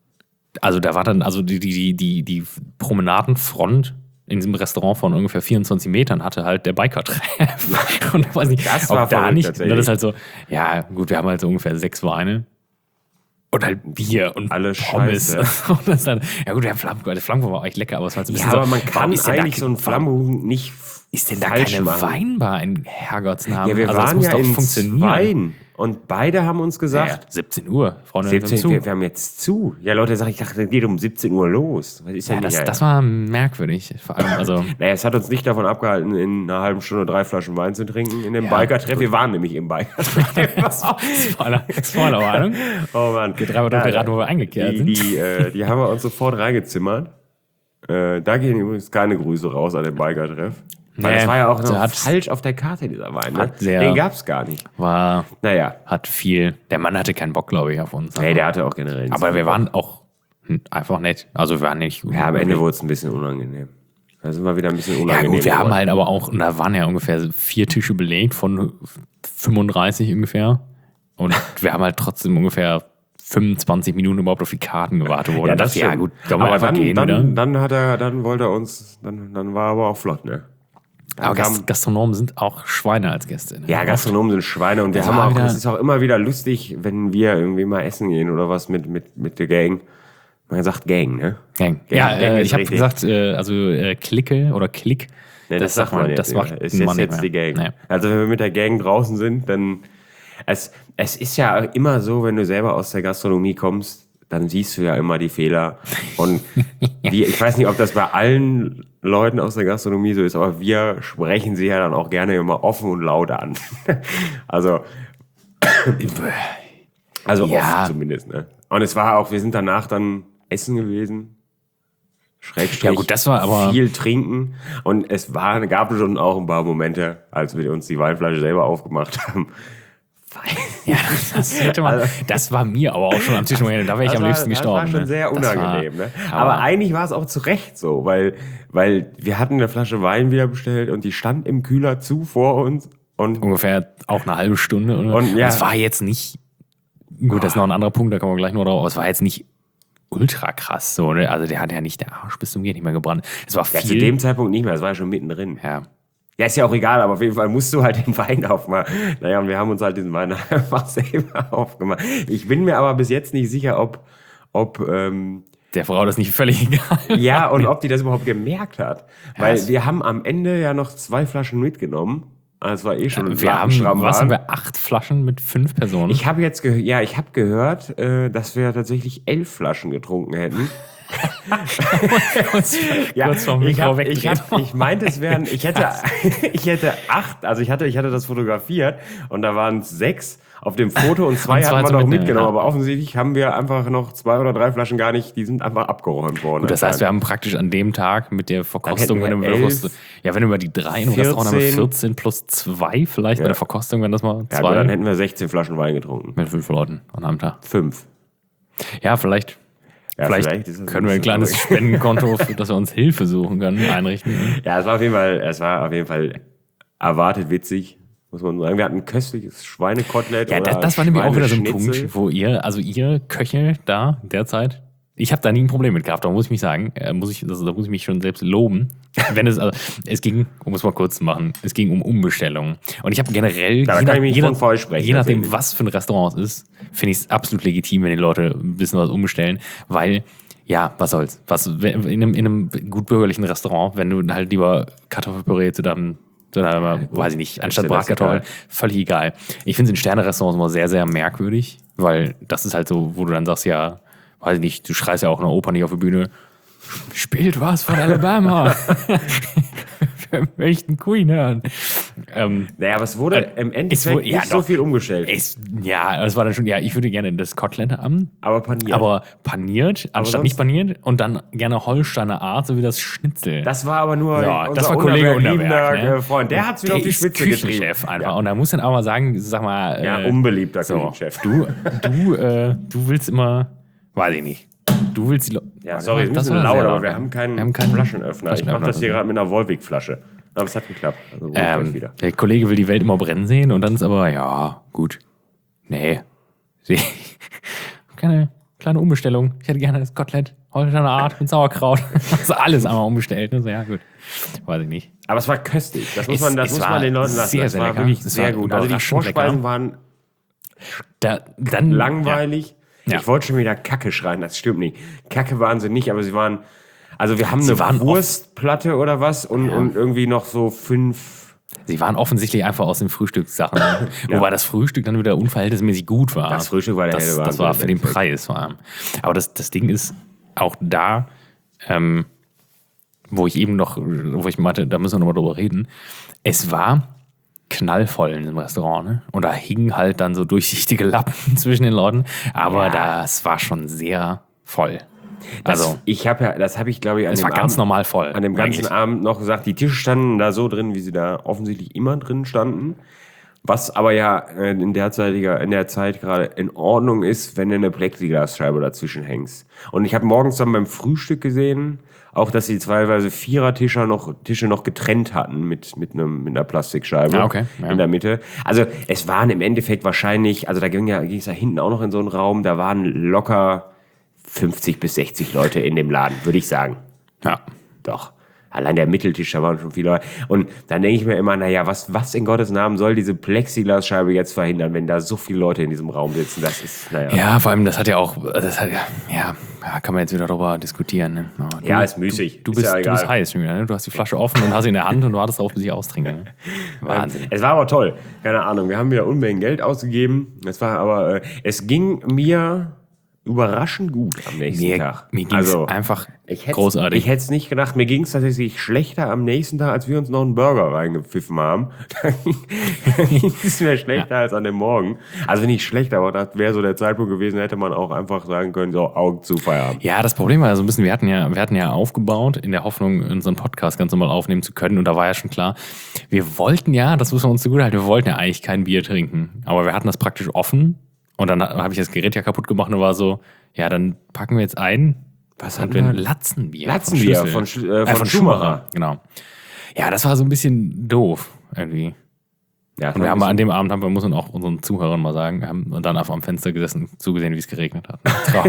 [SPEAKER 1] dann die Promenadenfront in diesem Restaurant von ungefähr 24 Metern hatte halt der Biker-Treff. Und ich weiß nicht,
[SPEAKER 2] das war
[SPEAKER 1] da nicht.
[SPEAKER 2] Und
[SPEAKER 1] das ist halt so, ja gut, wir haben halt so ungefähr 6 Weine. Und halt Bier und
[SPEAKER 2] alles
[SPEAKER 1] Pommes.
[SPEAKER 2] Scheiße.
[SPEAKER 1] Und das dann, ja gut, der Flammkuchen war echt lecker, aber es war halt so ein bisschen
[SPEAKER 2] aber man kann eigentlich so einen Flammkuchen nicht
[SPEAKER 1] ist denn da keine
[SPEAKER 2] machen.
[SPEAKER 1] Weinbar in Herrgottsnamen?
[SPEAKER 2] Ja, wir waren ja in Wein und beide haben uns gesagt...
[SPEAKER 1] Ja, 17 Uhr, Freunde,
[SPEAKER 2] 17, wir haben jetzt zu. Ja, Leute, ich dachte, es geht um 17 Uhr los. Was ist denn
[SPEAKER 1] das war merkwürdig. Vor allem, also...
[SPEAKER 2] Naja, es hat uns nicht davon abgehalten, in einer halben Stunde 3 Flaschen Wein zu trinken in dem Biker-Treff. Wir waren nämlich im Biker-Treff.
[SPEAKER 1] Spoiler-Warnung.
[SPEAKER 2] Oh Mann.
[SPEAKER 1] Die 3 Minuten, wo wir eingekehrt sind.
[SPEAKER 2] Die haben wir uns sofort reingezimmert. Da gehen übrigens keine Grüße raus an den Biker-Treff. Weil das war ja auch noch falsch auf der Karte, dieser Wein. Ne? Den gab's gar nicht.
[SPEAKER 1] Hat viel. Der Mann hatte keinen Bock, glaube ich, auf uns.
[SPEAKER 2] Nee, der hatte auch generell nichts.
[SPEAKER 1] Aber wir waren auch einfach nett. Also wir waren nicht gut.
[SPEAKER 2] Ja, am Ende wurde es ein bisschen unangenehm. Da sind wir wieder ein bisschen unangenehm.
[SPEAKER 1] Ja gut, wir haben halt aber auch, und da waren ja ungefähr 4 Tische belegt von 35 ungefähr. Und wir haben halt trotzdem ungefähr 25 Minuten überhaupt auf die Karten gewartet.
[SPEAKER 2] Ja, das
[SPEAKER 1] ja gut,
[SPEAKER 2] aber dann wollte er uns, dann war er aber auch flott, ne?
[SPEAKER 1] Aber Gastronomen sind auch Schweine als Gäste. Ne?
[SPEAKER 2] Ja, Gastronomen sind Schweine und es ist auch immer wieder lustig, wenn wir irgendwie mal essen gehen oder was mit der Gang. Man sagt Gang, ne?
[SPEAKER 1] Gang. Ja, ich habe gesagt, Clique oder Klick.
[SPEAKER 2] Nee, das sagt man jetzt.
[SPEAKER 1] Das macht
[SPEAKER 2] ist jetzt die Gang.
[SPEAKER 1] Nee.
[SPEAKER 2] Also wenn wir mit der Gang draußen sind, dann... Es ist ja immer so, wenn du selber aus der Gastronomie kommst, dann siehst du ja immer die Fehler. Und ich weiß nicht, ob das bei allen Leuten aus der Gastronomie so ist, aber wir sprechen sie ja dann auch gerne immer offen und laut an. Also oft zumindest. Ne? Und es war auch, wir sind danach dann essen gewesen. Schrägstrich,
[SPEAKER 1] ja gut, das war aber
[SPEAKER 2] viel trinken. Und gab schon auch ein paar Momente, als wir uns die Weinflasche selber aufgemacht haben.
[SPEAKER 1] Ja, das war mir aber auch schon am Tisch, da wäre ich am liebsten gestorben.
[SPEAKER 2] Das war schon sehr unangenehm. Aber eigentlich war es auch zu Recht so, weil wir hatten eine Flasche Wein wieder bestellt und die stand im Kühler vor uns. Und
[SPEAKER 1] ungefähr auch eine halbe Stunde. Und es war jetzt nicht, gut, das ist noch ein anderer Punkt, da kommen wir gleich noch drauf, aber es war jetzt nicht ultra krass so, ne? Also der hat ja nicht, der Arsch bis zum Geht nicht mehr gebrannt. Es war viel.
[SPEAKER 2] Ja, zu dem Zeitpunkt nicht mehr, es war ja schon mittendrin. Ja, ist ja auch egal, aber auf jeden Fall musst du halt den Wein aufmachen. Naja, und wir haben uns halt diesen Wein einfach selber aufgemacht. Ich bin mir aber bis jetzt nicht sicher, ob
[SPEAKER 1] der Frau das nicht völlig egal.
[SPEAKER 2] Ja, und ob die das überhaupt gemerkt hat. Weil wir haben am Ende ja noch 2 Flaschen mitgenommen. Das war schon ein
[SPEAKER 1] was haben wir 8 Flaschen mit 5 Personen?
[SPEAKER 2] Ich habe gehört, dass wir tatsächlich 11 Flaschen getrunken hätten. Ich meinte, es wären, ich hätte 8, also ich hatte das fotografiert und da waren 6 auf dem Foto und 2 hatten wir noch mitgenommen, aber offensichtlich haben wir einfach noch 2 oder 3 Flaschen gar nicht, die sind einfach abgeräumt worden.
[SPEAKER 1] Gut, das heißt, wir haben praktisch an dem Tag mit der Verkostung, wenn wir über die 3 im Restaurant haben, wir 14 plus 2 vielleicht bei der Verkostung, wenn das mal 2.
[SPEAKER 2] Ja, dann hätten wir 16 Flaschen Wein getrunken.
[SPEAKER 1] Mit 5 Leuten an einem Tag.
[SPEAKER 2] 5.
[SPEAKER 1] Ja, vielleicht können wir ein kleines Spendenkonto, dass wir uns Hilfe suchen können, einrichten.
[SPEAKER 2] Ja, es war auf jeden Fall erwartet witzig, muss man sagen. Wir hatten ein köstliches Schweinekotelett.
[SPEAKER 1] Ja, das war nämlich auch wieder so ein Punkt, wo ihr Köche da derzeit, ich habe da nie ein Problem mit gehabt, da muss ich mich sagen, da muss ich mich schon selbst loben. Es ging, um es mal kurz zu machen, es ging um Umbestellungen. Und ich habe generell, je nachdem, was für ein Restaurant es ist, finde ich es absolut legitim, wenn die Leute ein bisschen was umbestellen, weil, ja, was soll's. In einem gut bürgerlichen Restaurant, wenn du halt lieber Kartoffelpüree zu deinem, weiß ich nicht, anstatt Bratkartoffeln, völlig egal. Ich finde es in Sterne-Restaurants immer sehr, sehr merkwürdig, weil das ist halt so, wo du dann sagst, ja, weiß ich nicht, du schreist ja auch in der Oper nicht auf der Bühne, spielt was von Alabama. Wir möchten Queen hören.
[SPEAKER 2] Naja, aber es wurde im Endeffekt nicht so viel umgestellt.
[SPEAKER 1] Das war dann schon, ich würde gerne das Kotelett haben.
[SPEAKER 2] Aber
[SPEAKER 1] paniert, anstatt nicht paniert. Und dann gerne Holsteiner Art, so wie das Schnitzel.
[SPEAKER 2] Das war aber nur
[SPEAKER 1] das war Kollege
[SPEAKER 2] Unterberg, Freund. Der hat es wieder auf die Spitze getrieben.
[SPEAKER 1] Einfach. Ja. Und da muss dann auch mal sagen, sag mal...
[SPEAKER 2] unbeliebter Küchenchef.
[SPEAKER 1] Du willst immer, weiß ich nicht. Du willst die
[SPEAKER 2] sorry, das ist laut, aber wir haben keinen Flaschenöffner. Ich mache das hier gerade mit einer Volvic-Flasche. Aber es hat geklappt. Also
[SPEAKER 1] der Kollege will die Welt immer brennen sehen und dann ist aber, ja, gut. Nee. Keine kleine Umbestellung. Ich hätte gerne das Kotelett, Holsteiner Art mit Sauerkraut. Also alles einmal umbestellt. Also, ja, gut. Weiß ich nicht.
[SPEAKER 2] Aber es war köstlich. Das muss man den Leuten lassen.
[SPEAKER 1] Das war wirklich sehr gut.
[SPEAKER 2] Also die Vorspeisen waren langweilig. Ja. Ja. Ich wollte schon wieder Kacke schreien, das stimmt nicht. Kacke waren sie nicht, aber sie waren... Also wir haben eine Wurstplatte oder was und irgendwie noch so 5...
[SPEAKER 1] Sie waren offensichtlich einfach aus den Frühstückssachen. Wobei das Frühstück dann wieder unverhältnismäßig gut war.
[SPEAKER 2] Das Frühstück war der helle Wahnsinn.
[SPEAKER 1] Das war für den Preis vor allem. Aber das Ding ist auch da, wo ich meinte, da müssen wir nochmal drüber reden. Es war knallvoll in dem Restaurant, ne? Und da hingen halt dann so durchsichtige Lappen zwischen den Leuten. Aber das war schon sehr voll. Das habe ich, glaube ich, an dem Abend
[SPEAKER 2] ganz normal voll. An dem ganzen Abend noch gesagt, die Tische standen da so drin, wie sie da offensichtlich immer drin standen. Was aber ja in der Zeit gerade in Ordnung ist, wenn du eine Plexiglasscheibe dazwischen hängst. Und ich habe morgens dann beim Frühstück gesehen, auch dass sie teilweise Vierer-Tische noch getrennt hatten mit einer Plastikscheibe in der Mitte. Also es waren im Endeffekt wahrscheinlich, also da ging es ja hinten auch noch in so einen Raum, da waren locker 50 bis 60 Leute in dem Laden, würde ich sagen.
[SPEAKER 1] Ja.
[SPEAKER 2] Doch. Allein der Mitteltisch, da waren schon viele Leute. Und dann denke ich mir immer, naja, was in Gottes Namen soll diese Plexiglasscheibe jetzt verhindern, wenn da so viele Leute in diesem Raum sitzen? Das ist, naja.
[SPEAKER 1] Ja, vor allem, kann man jetzt wieder darüber diskutieren. Ne?
[SPEAKER 2] Ist müßig.
[SPEAKER 1] Du bist heiß. Ne? Du hast die Flasche offen und hast sie in der Hand und wartest darauf, bis ich austrinke. Ne? Wahnsinn.
[SPEAKER 2] Es war aber toll. Keine Ahnung, wir haben wieder Unmengen Geld ausgegeben. Es ging mir überraschend gut am nächsten Tag.
[SPEAKER 1] Mir ging es einfach großartig.
[SPEAKER 2] Ich hätte es nicht gedacht, mir ging es tatsächlich schlechter am nächsten Tag, als wir uns noch einen Burger reingepfiffen haben. Da ging es mir schlechter als an dem Morgen. Also nicht schlechter, aber das wäre so der Zeitpunkt gewesen, hätte man auch einfach sagen können, so Augen zu, Feierabend.
[SPEAKER 1] Ja, das Problem war ja so ein bisschen, wir hatten ja aufgebaut, in der Hoffnung, unseren Podcast ganz normal aufnehmen zu können. Und da war ja schon klar, wir wollten das muss man uns zugutehalten, wir wollten ja eigentlich kein Bier trinken. Aber wir hatten das praktisch offen. Und dann habe ich das Gerät kaputt gemacht und war so, dann packen wir jetzt ein.
[SPEAKER 2] Was hatten wir?
[SPEAKER 1] Latzenbier
[SPEAKER 2] von Schumacher.
[SPEAKER 1] Genau. Ja, das war so ein bisschen doof irgendwie. Ja, und wir haben an dem Abend, muss man auch unseren Zuhörern mal sagen, haben dann einfach am Fenster gesessen und zugesehen, wie es geregnet hat.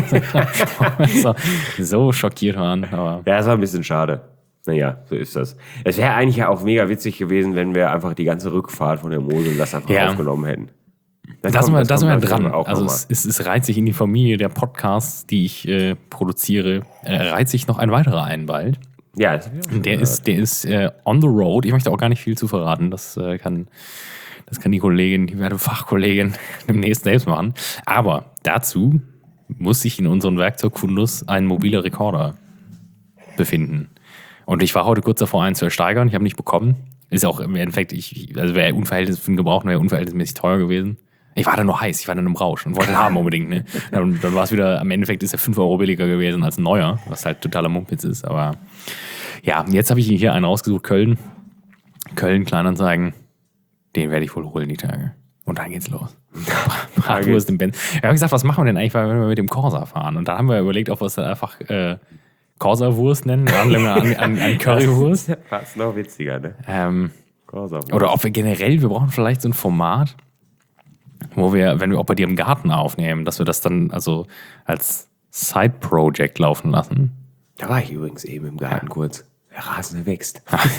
[SPEAKER 1] So schockiert waren. Aber
[SPEAKER 2] das war ein bisschen schade. Naja, so ist das. Es wäre eigentlich ja auch mega witzig gewesen, wenn wir einfach die ganze Rückfahrt von der Mosel das einfach aufgenommen hätten.
[SPEAKER 1] Da sind wir dran. Also es reiht sich in die Familie der Podcasts, die ich produziere, reiht sich noch ein weiterer ein bald.
[SPEAKER 2] Ja,
[SPEAKER 1] der ist on the road. Ich möchte auch gar nicht viel zu verraten. Das kann die werte Fachkollegin demnächst selbst machen. Aber dazu muss sich in unserem Werkzeugfundus ein mobiler Rekorder befinden. Und ich war heute kurz davor, einen zu ersteigern. Ich habe nicht bekommen. Ist auch im Endeffekt, also wäre unverhältnismäßig für den Gebrauch, wäre unverhältnismäßig teuer gewesen. Ich war da nur heiß, ich war da im Rausch und wollte den haben unbedingt. Ne? Dann war es wieder, am Endeffekt ist er 5 Euro billiger gewesen als ein neuer, was halt totaler Mumpitz ist. Aber ja, jetzt habe ich hier einen rausgesucht, Köln, Kleinanzeigen. Den werde ich wohl holen die Tage. Und dann geht's los. Bratwurst im Benz. Wir haben gesagt, was machen wir denn eigentlich, wenn wir mit dem Corsa fahren? Und dann haben wir überlegt, ob wir es dann einfach Corsa-Wurst nennen, an Currywurst.
[SPEAKER 2] Fast noch witziger, ne?
[SPEAKER 1] Oder ob wir brauchen vielleicht so ein Format, wo wir, wenn wir auch bei dir im Garten aufnehmen, dass wir das dann also als Side-Project laufen lassen.
[SPEAKER 2] Da war ich übrigens eben im Garten kurz. Der Rasen wächst.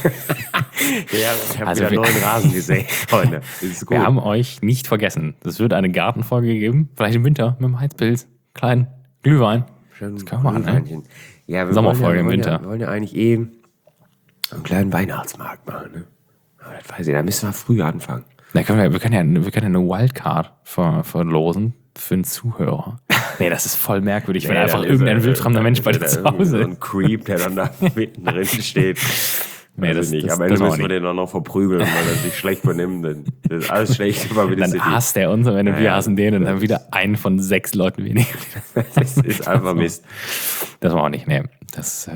[SPEAKER 2] Ja, ich habe wieder neuen Rasen gesehen, Freunde. Das ist gut.
[SPEAKER 1] Wir haben euch nicht vergessen. Es wird eine Gartenfolge geben, vielleicht im Winter mit dem Heizpilz, kleinen Glühwein.
[SPEAKER 2] Das können wir machen, ne? Ja,
[SPEAKER 1] Sommerfolge im Winter.
[SPEAKER 2] Wir wollen ja eigentlich einen kleinen Weihnachtsmarkt machen, ne? Aber das weiß ich, da müssen wir früh anfangen.
[SPEAKER 1] Wir können ja eine Wildcard verlosen für einen Zuhörer. Nee, das ist voll merkwürdig, wenn einfach irgendein wildfremder Mensch bei dir zu Hause ist.
[SPEAKER 2] So ein Creep, der dann da mitten drin steht.
[SPEAKER 1] Nee, das nicht.
[SPEAKER 2] Am Ende müssen wir den dann noch verprügeln, weil er sich schlecht benimmt. Das ist alles schlecht.
[SPEAKER 1] Dann hasst er uns, und wir hassen den und dann wieder einen von 6 Leuten weniger.
[SPEAKER 2] Das ist einfach Mist.
[SPEAKER 1] Das war auch nicht, nee. Das,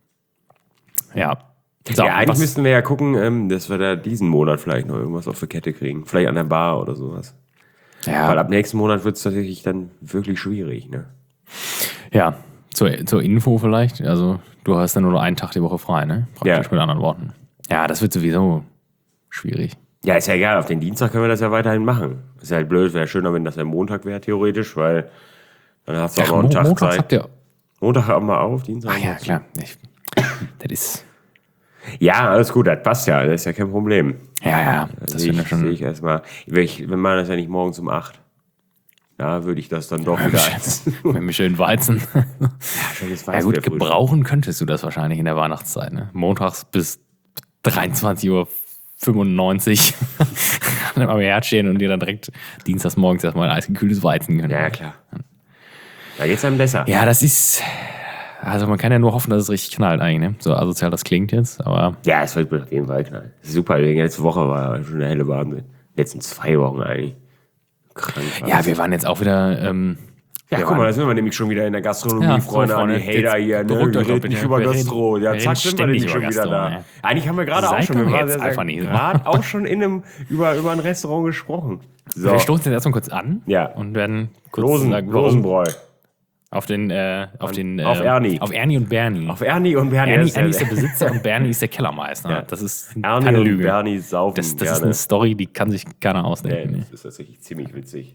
[SPEAKER 1] ja.
[SPEAKER 2] So, ja, eigentlich müssten wir ja gucken, dass wir da diesen Monat vielleicht noch irgendwas auf der Kette kriegen. Vielleicht an der Bar oder sowas. Ja. Weil ab nächsten Monat wird es tatsächlich dann wirklich schwierig, ne?
[SPEAKER 1] Ja, zur Info vielleicht. Also, du hast dann nur noch einen Tag die Woche frei, ne? Praktisch mit anderen Worten. Ja, das wird sowieso schwierig.
[SPEAKER 2] Ja, ist ja egal. Auf den Dienstag können wir das ja weiterhin machen. Ist ja halt blöd. Wäre schöner, wenn das der Montag wäre, theoretisch, weil dann hast du aber auch einen Tag Zeit.
[SPEAKER 1] Habt ihr...
[SPEAKER 2] Montag haben wir auf, Dienstag.
[SPEAKER 1] Ach ja, klar. Das ist...
[SPEAKER 2] Ja, alles gut, das passt ja, das ist ja kein Problem.
[SPEAKER 1] Ja, das
[SPEAKER 2] sehe ich erstmal. Wir machen das ja nicht morgens um 8. Da würde ich das dann doch wieder
[SPEAKER 1] mit einem schönen Weizen.
[SPEAKER 2] Schönes Weizen.
[SPEAKER 1] Ja gut, gebrauchen könntest du das wahrscheinlich in der Weihnachtszeit. Ne? Montags bis 23:95 Uhr am Herd stehen und dir dann direkt dienstags morgens erstmal ein eisgekühltes Weizen gönnen.
[SPEAKER 2] Ja, klar. Da geht's einem besser.
[SPEAKER 1] Ja, das ist... Also man kann ja nur hoffen, dass es richtig knallt eigentlich, ne? So asozial das klingt jetzt, aber...
[SPEAKER 2] Ja, es wird auf jeden Fall knallen. Super, letzte Woche war schon eine helle Wahnsinn. Letzten 2 Wochen eigentlich. Krank.
[SPEAKER 1] Ja, wir waren jetzt auch wieder...
[SPEAKER 2] ja, guck mal, da sind wir nämlich schon wieder in der Gastronomie, Freunde, an die Hater hier. Ne? Wir reden nicht über Gastro. Ja, zack, sind wir nämlich schon wieder da.
[SPEAKER 1] Ne?
[SPEAKER 2] Eigentlich haben wir gerade auch schon über ein Restaurant gesprochen.
[SPEAKER 1] So. Wir stoßen jetzt erstmal kurz an.
[SPEAKER 2] Ja.
[SPEAKER 1] Und werden kurz sagen,
[SPEAKER 2] Losenbräu.
[SPEAKER 1] Auf Ernie.
[SPEAKER 2] Auf
[SPEAKER 1] Ernie und Bernie.
[SPEAKER 2] Auf Ernie und Bernie.
[SPEAKER 1] Ernie ist der Besitzer und Bernie ist der Kellermeister. Ja. Das ist
[SPEAKER 2] keine Lüge. Und Bernie saufen
[SPEAKER 1] das ist eine Story, die kann sich keiner ausdenken.
[SPEAKER 2] Nee, das ist tatsächlich ziemlich witzig.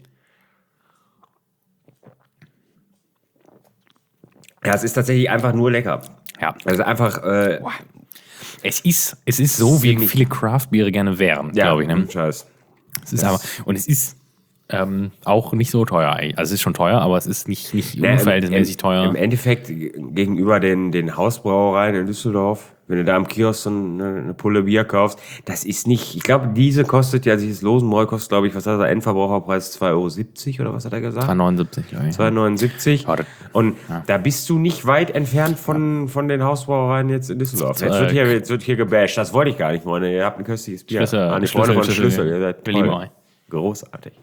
[SPEAKER 2] Ja, es ist tatsächlich einfach nur lecker.
[SPEAKER 1] Ja.
[SPEAKER 2] Also einfach...
[SPEAKER 1] Es ist so, wie viele Craft-Biere gerne wären, glaube ich. Ne?
[SPEAKER 2] Scheiß.
[SPEAKER 1] Es ist aber... Und es ist... auch nicht so teuer eigentlich. Also es ist schon teuer, aber es ist nicht unverhältnismäßig teuer.
[SPEAKER 2] Im Endeffekt gegenüber den Hausbrauereien in Düsseldorf, wenn du da im Kiosk eine Pulle Bier kaufst, das ist nicht, ich glaube, diese kostet ja, dieses Losenbräu kostet, glaube ich, was hat der Endverbraucherpreis, 2,70 € oder was hat er gesagt?
[SPEAKER 1] 2,79 €, glaube ich.
[SPEAKER 2] 2,79 €. Und da bist du nicht weit entfernt von den Hausbrauereien jetzt in Düsseldorf. Jetzt wird hier gebasht. Das wollte ich gar nicht, Freunde. Ihr habt ein köstliches Bier.
[SPEAKER 1] Schlüssel.
[SPEAKER 2] Ihr seid toll. Großartig.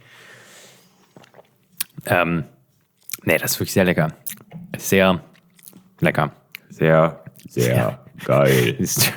[SPEAKER 1] Nee, das ist wirklich sehr lecker. Sehr lecker.
[SPEAKER 2] Sehr, sehr geil.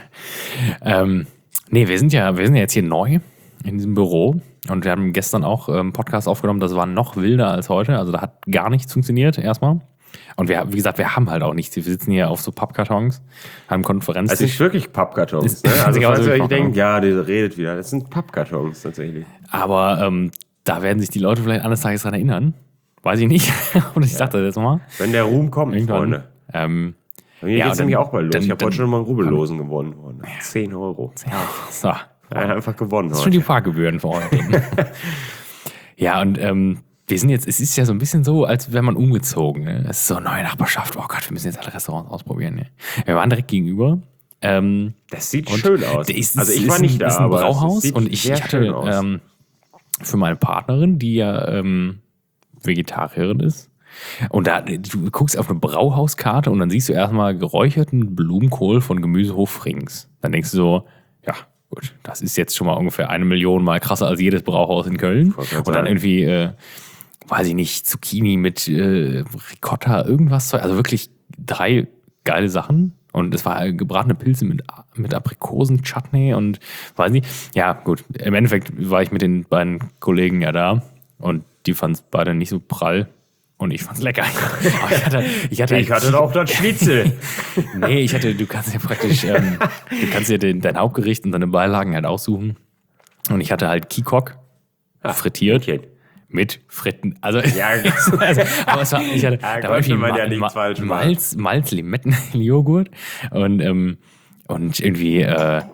[SPEAKER 1] Nee, wir sind ja jetzt hier neu in diesem Büro und wir haben gestern auch einen Podcast aufgenommen, das war noch wilder als heute, also da hat gar nichts funktioniert erstmal. Und wie gesagt, wir haben halt auch nichts. Wir sitzen hier auf so Pappkartons, haben Konferenztisch.
[SPEAKER 2] Es sind wirklich Pappkartons. Ne? Also falls ihr denkt, ja, der redet wieder. Das sind Pappkartons tatsächlich.
[SPEAKER 1] Aber da werden sich die Leute vielleicht eines Tages dran erinnern. Weiß ich nicht. Und ich sage das jetzt mal.
[SPEAKER 2] Wenn der Ruhm kommt,
[SPEAKER 1] Freunde.
[SPEAKER 2] Mir geht es nämlich auch bald los. Ich habe heute schon mal einen Rubellosen gewonnen. 10 €.
[SPEAKER 1] Ja, so.
[SPEAKER 2] Einfach gewonnen.
[SPEAKER 1] Das ist schon die Parkgebühren für heute. Ja, und wir sind jetzt, es ist ja so ein bisschen so, als wäre man umgezogen. Ne? Es ist so eine neue Nachbarschaft. Oh Gott, wir müssen jetzt alle Restaurants ausprobieren. Ne? Wir waren direkt gegenüber.
[SPEAKER 2] Das sieht schön aus.
[SPEAKER 1] Also ich war nicht da, aber es ist ein Brauhaus und ich hatte für meine Partnerin, die ja Vegetarierin ist, Und du guckst auf eine Brauhauskarte und dann siehst du erstmal geräucherten Blumenkohl von Gemüsehof Frings. Dann denkst du so, ja, gut, das ist jetzt schon mal ungefähr 1 Million mal krasser als jedes Brauhaus in Köln. Und dann irgendwie, weiß ich nicht, Zucchini mit Ricotta, irgendwas. Also wirklich 3 geile Sachen. Und es war gebratene Pilze mit Aprikosen-Chutney und weiß nicht. Ja, gut, im Endeffekt war ich mit den beiden Kollegen ja da und die fanden es beide nicht so prall. Und ich fand's lecker.
[SPEAKER 2] Ich hatte auch das Schnitzel.
[SPEAKER 1] Nee, du kannst ja praktisch, du kannst ja dein Hauptgericht und deine Beilagen halt aussuchen. Und ich hatte halt Kikok frittiert. Mit Fritten. Also, ja, aber es war, da war irgendwie Malz, Limettenjoghurt und irgendwie,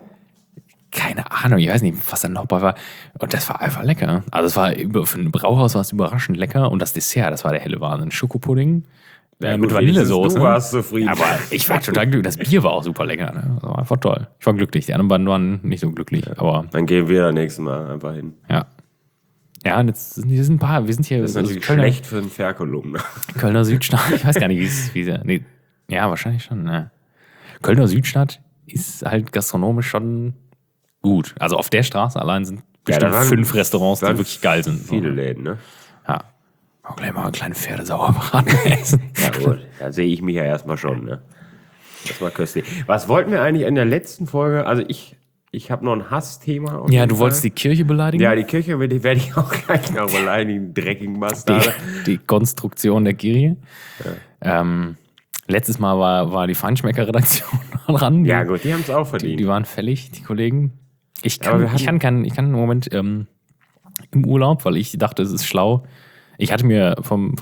[SPEAKER 1] keine Ahnung, ich weiß nicht, was da noch bei war. Und das war einfach lecker. Also es war für ein Brauhaus war es überraschend lecker. Und das Dessert, das war der helle Wahnsinn. Schokopudding mit Vanillesoße.
[SPEAKER 2] Du warst zufrieden.
[SPEAKER 1] Aber ich war total glücklich. Das Bier war auch super lecker. Ne? Das war einfach toll. Ich war glücklich. Die anderen beiden waren nicht so glücklich. Aber
[SPEAKER 2] dann gehen wir das nächste Mal einfach hin.
[SPEAKER 1] Ja. Ja, und jetzt sind ein paar. Wir sind hier.
[SPEAKER 2] Das ist natürlich schlecht für einen Ferkelum.
[SPEAKER 1] Kölner Südstadt. Ich weiß gar nicht, wie es. Nee, ja, wahrscheinlich schon. Ne. Kölner Südstadt ist halt gastronomisch schon gut. Also auf der Straße allein sind bestimmt 5 Restaurants, die wirklich geil sind.
[SPEAKER 2] Viele Läden, ne?
[SPEAKER 1] Ja. Auch gleich mal eine kleine Pferdesauerbraten essen.
[SPEAKER 2] Ja gut, da sehe ich mich ja erstmal schon, ne? Das war köstlich. Was wollten wir eigentlich in der letzten Folge? Also ich habe noch ein Hassthema.
[SPEAKER 1] Ja, du wolltest die Kirche beleidigen?
[SPEAKER 2] Ja, die Kirche werde ich auch gleich noch beleidigen, dreckigen Bastarde.
[SPEAKER 1] Die Konstruktion der Kirche. Ja. Letztes Mal war die Feinschmecker-Redaktion dran.
[SPEAKER 2] Ja gut, die haben es auch verdient.
[SPEAKER 1] Die waren fällig, die Kollegen. Ich kann im Moment im Urlaub, weil ich dachte, es ist schlau. Ich hatte mir vom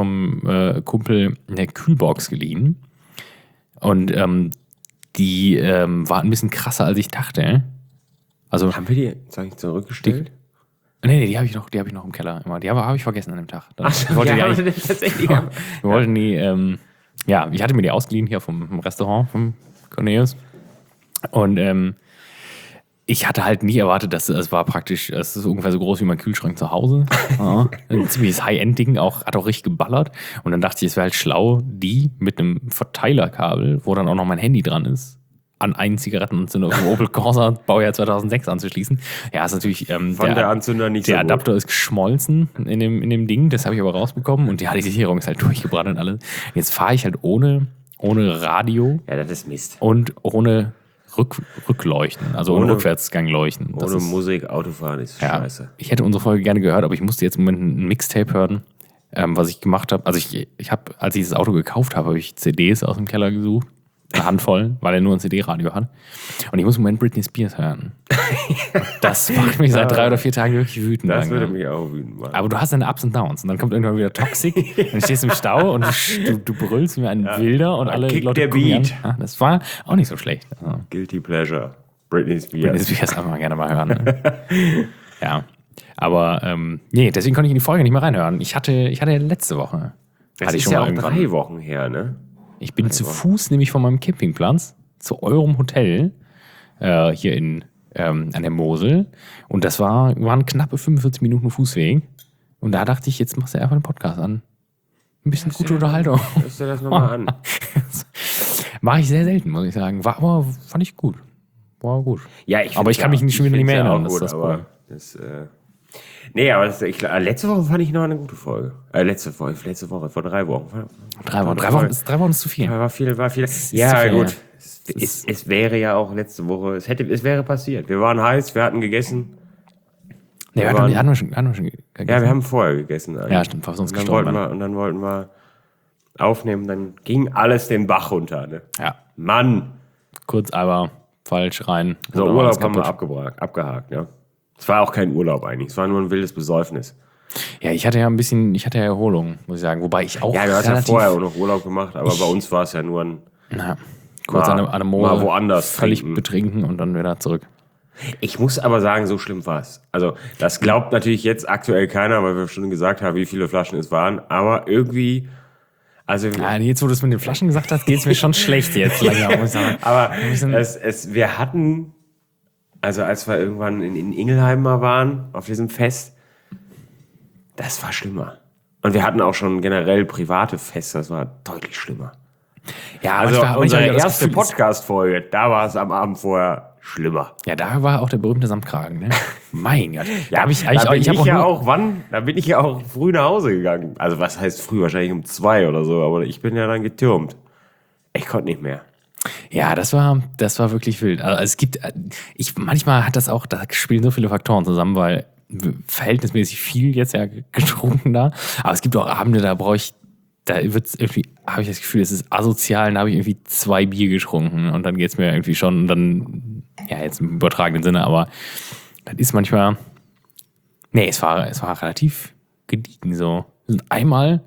[SPEAKER 1] Kumpel eine Kühlbox geliehen. Und die war ein bisschen krasser, als ich dachte. Also,
[SPEAKER 2] haben wir die zurückgestellt?
[SPEAKER 1] Nee, die habe ich noch im Keller immer. Die habe ich vergessen an dem Tag.
[SPEAKER 2] Wir
[SPEAKER 1] wollten die, ich hatte mir die ausgeliehen hier vom Restaurant, vom Cornelius. Und ich hatte halt nie erwartet, dass es war praktisch, es ist ungefähr so groß wie mein Kühlschrank zu Hause. Ja, ein ziemliches High-End-Ding, hat auch richtig geballert. Und dann dachte ich, es wäre halt schlau, die mit einem Verteilerkabel, wo dann auch noch mein Handy dran ist, an einen Zigarettenanzünder vom Opel Corsa Baujahr 2006 anzuschließen. Ja, ist natürlich
[SPEAKER 2] der Anzünder nicht
[SPEAKER 1] der Adapter ist geschmolzen in dem Ding, das habe ich aber rausbekommen und die Sicherung ist halt durchgebrannt und alles. Jetzt fahre ich halt ohne Radio.
[SPEAKER 2] Ja, das ist Mist.
[SPEAKER 1] Und ohne Rückleuchten, also ohne Rückwärtsgangleuchten.
[SPEAKER 2] Ohne Musik, Autofahren ist scheiße.
[SPEAKER 1] Ich hätte unsere Folge gerne gehört, aber ich musste jetzt im Moment ein Mixtape hören, was ich gemacht habe. Also ich habe, als ich das Auto gekauft habe, habe ich CDs aus dem Keller gesucht. Eine Handvoll, weil er nur ein CD-Radio hat. Und ich muss im Moment Britney Spears hören. Das macht mich seit 3 oder 4 Tagen wirklich wütend.
[SPEAKER 2] Das würde mich auch wütend machen.
[SPEAKER 1] Aber du hast deine Ups und Downs. Und dann kommt irgendwann wieder Toxic. Dann stehst du im Stau und du brüllst wie ein Wilder. Und alle Leute gucken an. Ja, das war auch nicht so schlecht. Also.
[SPEAKER 2] Guilty Pleasure. Britney Spears.
[SPEAKER 1] Britney Spears einfach mal gerne mal hören. Ne? Ja. Aber deswegen konnte ich in die Folge nicht mehr reinhören. Ich hatte letzte Woche.
[SPEAKER 2] Das ist ja auch 3 Wochen her, ne?
[SPEAKER 1] Ich bin zu Fuß nämlich von meinem Campingplatz zu eurem Hotel hier an der Mosel. Und das waren knappe 45 Minuten Fußweg. Und da dachte ich, jetzt machst du einfach einen Podcast an. Ein bisschen gute Unterhaltung.
[SPEAKER 2] Hörst du das nochmal an?
[SPEAKER 1] Mache ich sehr selten, muss ich sagen. Fand ich gut. War gut.
[SPEAKER 2] Ja,
[SPEAKER 1] aber ich kann mich schon wieder nicht mehr erinnern.
[SPEAKER 2] Gut, aber letzte Woche fand ich noch eine gute Folge. Letzte Woche, vor 3 Wochen.
[SPEAKER 1] 3 Wochen ist zu viel.
[SPEAKER 2] War viel. Ja, gut. Es wäre ja auch letzte Woche, es wäre passiert. Wir waren heiß, wir hatten gegessen.
[SPEAKER 1] Nee, hatten wir schon gegessen.
[SPEAKER 2] Ja, wir haben vorher gegessen.
[SPEAKER 1] Ja, stimmt, war sonst gestorben.
[SPEAKER 2] Und dann wollten wir aufnehmen, dann ging alles den Bach runter. Ne?
[SPEAKER 1] Ja.
[SPEAKER 2] Mann!
[SPEAKER 1] Kurz aber falsch rein.
[SPEAKER 2] So, Urlaub haben wir abgehakt, ja. Es war auch kein Urlaub eigentlich, es war nur ein wildes Besäufnis.
[SPEAKER 1] Ja, ich hatte Erholung, muss ich sagen. Wobei ich auch.
[SPEAKER 2] Ja, du hast ja vorher auch noch Urlaub gemacht, aber bei uns war es ja nur ein.
[SPEAKER 1] Kurz an der Mosel.
[SPEAKER 2] Mal woanders.
[SPEAKER 1] Völlig betrinken und dann wieder zurück.
[SPEAKER 2] Ich muss aber sagen, so schlimm war es. Also, das glaubt natürlich jetzt aktuell keiner, weil wir schon gesagt haben, wie viele Flaschen es waren. Aber irgendwie. Also,
[SPEAKER 1] jetzt, wo du es mit den Flaschen gesagt hast, geht es mir schon schlecht jetzt. Langsam, muss ich sagen.
[SPEAKER 2] Aber wir hatten. Also als wir irgendwann in Ingelheim mal waren, auf diesem Fest, das war schlimmer. Und wir hatten auch schon generell private Feste, das war deutlich schlimmer.
[SPEAKER 1] Ja,
[SPEAKER 2] also unsere erste
[SPEAKER 1] Gefühl,
[SPEAKER 2] Podcast-Folge, da war es am Abend vorher schlimmer.
[SPEAKER 1] Ja, da war auch der berühmte Samtkragen, ne? Mein Gott.
[SPEAKER 2] Da bin ich ja auch früh nach Hause gegangen. Also was heißt früh? Wahrscheinlich um 2 oder so, aber ich bin ja dann getürmt. Ich konnte nicht mehr.
[SPEAKER 1] Ja, das war wirklich wild. Also es gibt, manchmal hat das auch, da spielen so viele Faktoren zusammen, weil verhältnismäßig viel jetzt ja getrunken da. Aber es gibt auch Abende, da wird's irgendwie, habe ich das Gefühl, es ist asozial, da habe ich irgendwie 2 Bier getrunken und dann geht's mir irgendwie schon, und dann, ja, jetzt im übertragenen Sinne, aber das ist manchmal, nee, es war relativ gediegen so. Wir sind einmal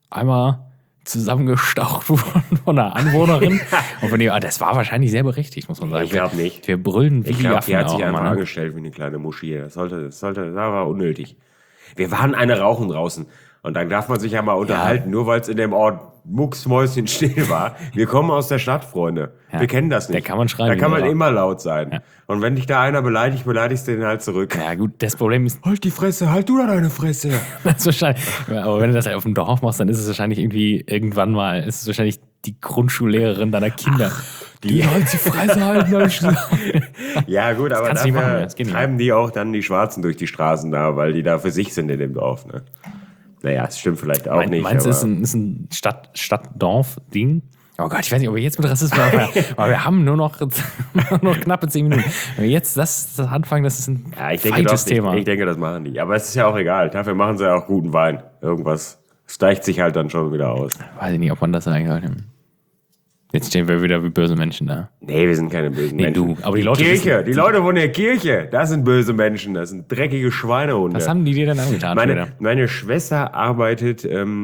[SPEAKER 1] zusammengestaucht worden von einer Anwohnerin. Und von dem, das war wahrscheinlich sehr berechtigt, muss man sagen.
[SPEAKER 2] Ich glaube nicht.
[SPEAKER 1] Wir brüllen wie die Affen.
[SPEAKER 2] Die hat sich
[SPEAKER 1] auch
[SPEAKER 2] einfach
[SPEAKER 1] immer,
[SPEAKER 2] angestellt wie eine kleine Muschi. Das war unnötig. Wir waren eine rauchen draußen. Und dann darf man sich ja mal unterhalten, nur weil es in dem Ort mucksmäuschenstill war. Wir kommen aus der Stadt, Freunde. Ja. Wir kennen das nicht.
[SPEAKER 1] Da kann man schreien.
[SPEAKER 2] Da kann man immer laut sein. Ja. Und wenn dich da einer beleidigst du den halt zurück.
[SPEAKER 1] Ja gut, das Problem ist...
[SPEAKER 2] Halt die Fresse, halt du da deine Fresse.
[SPEAKER 1] Das ist wahrscheinlich, aber wenn du das halt auf dem Dorf machst, dann ist es wahrscheinlich ist es wahrscheinlich die Grundschullehrerin deiner Kinder.
[SPEAKER 2] Die halt die Fresse halten. Ja gut, aber dafür treiben die auch dann die Schwarzen durch die Straßen da, weil die da für sich sind in dem Dorf. Ne? Naja, das stimmt vielleicht auch nicht.
[SPEAKER 1] Meinst du, ist ein Stadt-Dorf-Ding? Oh Gott, ich weiß nicht, ob wir jetzt mit Rassismus aber wir haben nur noch knappe 10 Minuten. Wenn wir jetzt das anfangen, das ist ein weites Thema.
[SPEAKER 2] Ich denke, das machen die. Aber es ist ja auch egal. Dafür machen sie ja auch guten Wein. Irgendwas. Es gleicht sich halt dann schon wieder aus.
[SPEAKER 1] Weiß ich nicht, ob man das eigentlich sollte. Jetzt stehen wir wieder wie böse Menschen da.
[SPEAKER 2] Nee, wir sind keine bösen Menschen.
[SPEAKER 1] Du, aber die Leute
[SPEAKER 2] die Leute von der Kirche, das sind böse Menschen. Das sind dreckige Schweinehunde.
[SPEAKER 1] Was haben die dir denn angetan?
[SPEAKER 2] Meine Schwester arbeitet...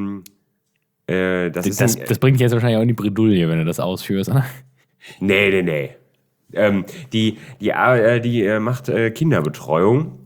[SPEAKER 1] das bringt dich jetzt wahrscheinlich auch in die Bredouille, wenn du das ausführst, oder?
[SPEAKER 2] Nee. Die macht Kinderbetreuung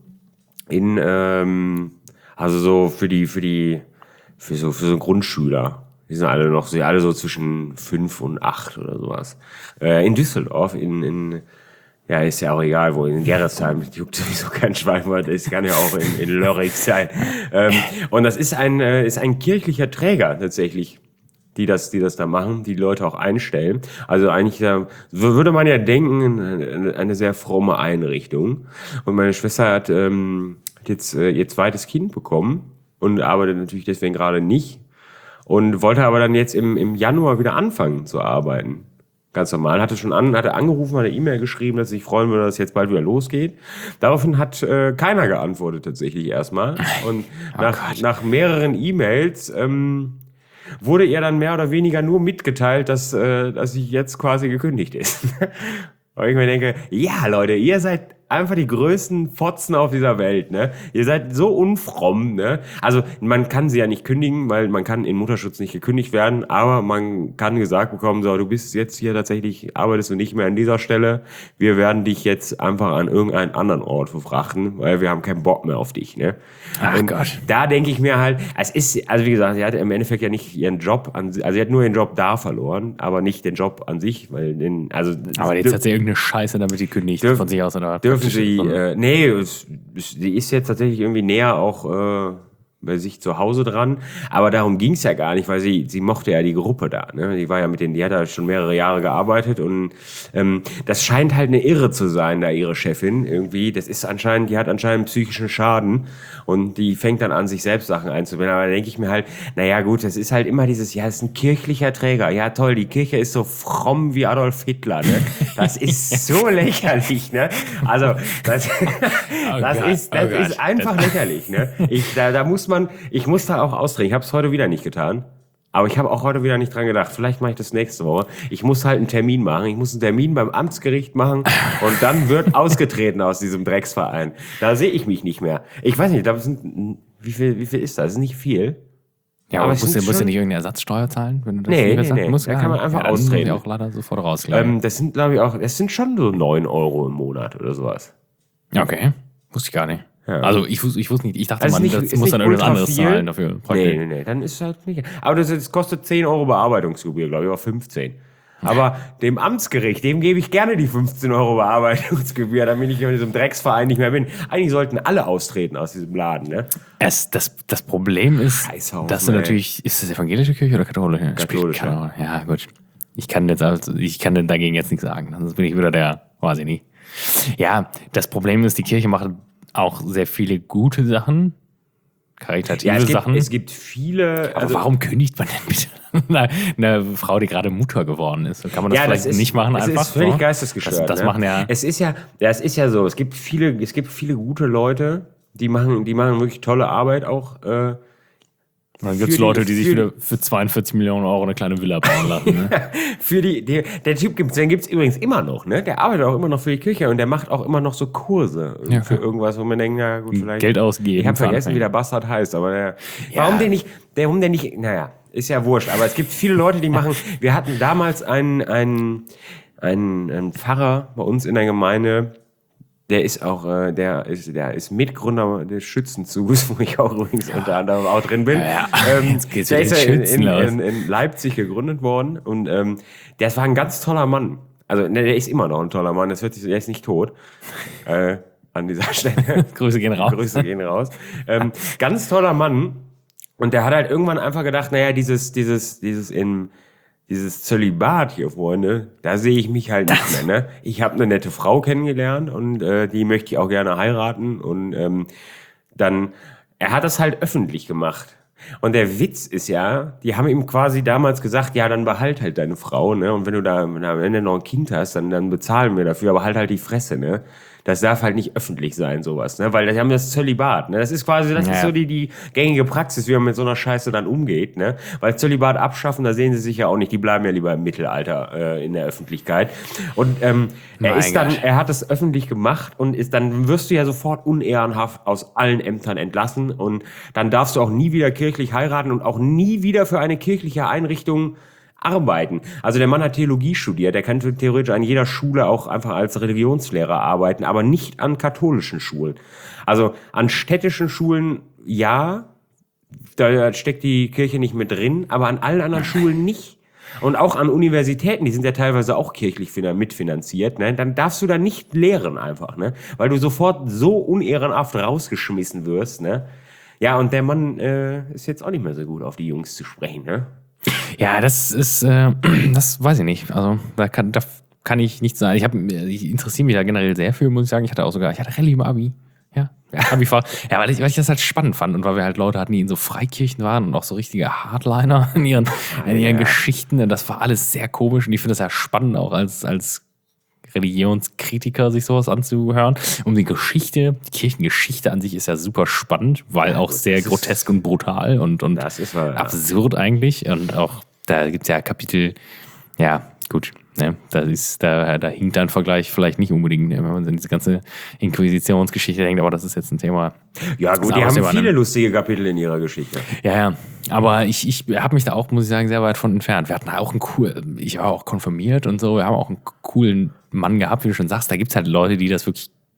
[SPEAKER 2] also so für so Grundschüler. Die sind alle so zwischen 5 und 8 oder sowas. In Düsseldorf, ja, ist ja auch egal, wo, in Gerresheim, juckt sowieso kein Schwein, weil das kann ja auch in Lörrach sein. Und das ist ein kirchlicher Träger tatsächlich, die das da machen, die Leute auch einstellen. Also eigentlich würde man ja denken, eine sehr fromme Einrichtung. Und meine Schwester hat jetzt ihr zweites Kind bekommen und arbeitet natürlich deswegen gerade nicht und wollte aber dann jetzt im Januar wieder anfangen zu arbeiten. Ganz normal. Hatte angerufen, hat eine E-Mail geschrieben, dass sich freuen würde, dass es jetzt bald wieder losgeht. Daraufhin hat keiner geantwortet tatsächlich erstmal. Und nach mehreren E-Mails wurde ihr dann mehr oder weniger nur mitgeteilt, dass sie jetzt quasi gekündigt ist. Und ich mir denke, ja Leute, ihr seid einfach die größten Fotzen auf dieser Welt, ne? Ihr seid so unfromm, ne? Also man kann sie ja nicht kündigen, weil man kann in Mutterschutz nicht gekündigt werden, aber man kann gesagt bekommen, so, du bist jetzt hier tatsächlich, arbeitest du nicht mehr an dieser Stelle, wir werden dich jetzt einfach an irgendeinen anderen Ort verfrachten, weil wir haben keinen Bock mehr auf dich, ne?
[SPEAKER 1] Ach Gott.
[SPEAKER 2] Da denke ich mir halt, also wie gesagt, sie hatte im Endeffekt ja nicht ihren Job, also sie hat nur ihren Job da verloren, aber nicht den Job an sich, weil
[SPEAKER 1] aber jetzt hat sie irgendeine Scheiße, damit sie kündigt von sich aus, oder?
[SPEAKER 2] Dürfen sie, die ist jetzt tatsächlich irgendwie näher auch bei sich zu Hause dran, aber darum ging es ja gar nicht, weil sie mochte ja die Gruppe da, ne? Die war ja die hat da schon mehrere Jahre gearbeitet und das scheint halt eine Irre zu sein, da ihre Chefin irgendwie, die hat anscheinend psychischen Schaden und die fängt dann an, sich selbst Sachen einzubinden, aber da denke ich mir halt, naja gut, das ist halt immer dieses, ja, das ist ein kirchlicher Träger, ja toll, die Kirche ist so fromm wie Adolf Hitler, ne? Das ist so lächerlich, ne? Also, das ist einfach lächerlich, ne? Ich muss da auch austreten. Ich habe es heute wieder nicht getan. Aber ich habe auch heute wieder nicht dran gedacht. Vielleicht mache ich das nächste Woche. Ich muss halt einen Termin machen. Ich muss einen Termin beim Amtsgericht machen und dann wird ausgetreten aus diesem Drecksverein. Da sehe ich mich nicht mehr. Ich weiß nicht, wie viel ist das? Das ist nicht viel.
[SPEAKER 1] Ja, aber musst du nicht irgendeine Ersatzsteuer zahlen? Wenn du das
[SPEAKER 2] nee.
[SPEAKER 1] Da
[SPEAKER 2] kann man einfach austreten.
[SPEAKER 1] Muss ich auch leider sofort raus.
[SPEAKER 2] Das sind, glaube ich, das sind schon so 9 € im Monat oder sowas.
[SPEAKER 1] Okay, wusste ich gar nicht. Ja. Also ich wusste nicht, ich dachte,
[SPEAKER 2] also
[SPEAKER 1] das muss dann irgendwas anderes zahlen dafür.
[SPEAKER 2] Nee, dann ist es halt nicht. Aber das kostet 10 € Bearbeitungsgebühr, glaube ich, oder 15. Aber dem Amtsgericht, dem gebe ich gerne die 15 Euro Bearbeitungsgebühr, damit ich in diesem Drecksverein nicht mehr bin. Eigentlich sollten alle austreten aus diesem Laden, ne?
[SPEAKER 1] Das Problem ist, dass du natürlich, ist das evangelische Kirche oder katholische?
[SPEAKER 2] Katholisch,
[SPEAKER 1] ja, gut. Ich kann dagegen jetzt nichts sagen. Sonst bin ich wieder der, weiß ich nicht. Ja, das Problem ist, die Kirche macht auch sehr viele gute Sachen, karitative Sachen.
[SPEAKER 2] Es gibt viele.
[SPEAKER 1] Aber warum kündigt man denn bitte eine Frau, die gerade Mutter geworden ist? Kann man das vielleicht nicht machen einfach?
[SPEAKER 2] Das ist völlig geistesgestört.
[SPEAKER 1] Das machen ja.
[SPEAKER 2] Es ist ja so. Es gibt viele gute Leute, die machen wirklich tolle Arbeit auch.
[SPEAKER 1] Dann gibt es Leute, die sich wieder für 42 Millionen Euro eine kleine Villa bauen lassen. Ne?
[SPEAKER 2] Der Typ den gibt's übrigens immer noch, ne? Der arbeitet auch immer noch für die Kirche und der macht auch immer noch so Kurse für irgendwas, wo man denkt, na gut, vielleicht.
[SPEAKER 1] Geld ausgeben.
[SPEAKER 2] Ich habe vergessen, wie der Bastard heißt, aber warum der nicht, naja, ist ja wurscht. Aber es gibt viele Leute, die machen, wir hatten damals einen Pfarrer bei uns in der Gemeinde, der ist auch, der ist Mitgründer des Schützenzuges, wo ich auch übrigens unter anderem auch drin bin.
[SPEAKER 1] Jetzt geht's
[SPEAKER 2] der ist ja in Leipzig gegründet worden und das war ein ganz toller Mann. Also der ist immer noch ein toller Mann, der ist nicht tot. An dieser Stelle.
[SPEAKER 1] Grüße gehen
[SPEAKER 2] raus. Ganz toller Mann. Und der hat halt irgendwann einfach gedacht, naja, dieses Zölibat hier, Freunde, da sehe ich mich halt nicht mehr. Ne? Ich habe eine nette Frau kennengelernt und die möchte ich auch gerne heiraten. Und er hat das halt öffentlich gemacht. Und der Witz ist ja, die haben ihm quasi damals gesagt, ja, dann behalt halt deine Frau, ne? Und wenn du da am Ende noch ein Kind hast, dann bezahlen wir dafür, aber halt die Fresse, ne? Das darf halt nicht öffentlich sein, sowas, ne? Weil die haben das Zölibat, ne? Das ist quasi, ist so die gängige Praxis, wie man mit so einer Scheiße dann umgeht, ne? Weil Zölibat abschaffen, da sehen sie sich ja auch nicht, die bleiben ja lieber im Mittelalter in der Öffentlichkeit. Und er hat es öffentlich gemacht und dann wirst du ja sofort unehrenhaft aus allen Ämtern entlassen und dann darfst du auch nie wieder kirchlich heiraten und auch nie wieder für eine kirchliche Einrichtung arbeiten. Also der Mann hat Theologie studiert, der kann theoretisch an jeder Schule auch einfach als Religionslehrer arbeiten, aber nicht an katholischen Schulen. Also an städtischen Schulen ja, da steckt die Kirche nicht mit drin, aber an allen anderen Schulen nicht. Und auch an Universitäten, die sind ja teilweise auch kirchlich mitfinanziert, ne? Dann darfst du da nicht lehren einfach, ne? Weil du sofort so unehrenhaft rausgeschmissen wirst, ne? Ja, und der Mann ist jetzt auch nicht mehr so gut auf die Jungs zu sprechen, ne?
[SPEAKER 1] Ja, das ist, das weiß ich nicht. Also da kann ich nichts sagen. Ich interessiere mich da generell sehr für, muss ich sagen. Ich hatte Rallye im Abi. Ja, Abi-Fahrt. Ja, weil ich das halt spannend fand und weil wir halt Leute hatten, die in so Freikirchen waren und auch so richtige Hardliner in ihren Geschichten. Und das war alles sehr komisch und ich finde das ja spannend auch als Religionskritiker sich sowas anzuhören. Um die Kirchengeschichte an sich ist ja super spannend, weil auch sehr grotesk und brutal und
[SPEAKER 2] das ist
[SPEAKER 1] absurd eigentlich. Und auch, da gibt es ja Kapitel, ja, gut, ne, da hinkt ein Vergleich vielleicht nicht unbedingt, wenn man in diese ganze Inquisitionsgeschichte denkt, aber das ist jetzt ein Thema.
[SPEAKER 2] Ja gut, die haben viele lustige Kapitel in ihrer Geschichte.
[SPEAKER 1] Ja, aber ich habe mich da auch, muss ich sagen, sehr weit von entfernt. Wir hatten auch ich war auch konfirmiert und so, wir haben auch einen coolen Mann gehabt, wie du schon sagst, da gibt es halt Leute, die das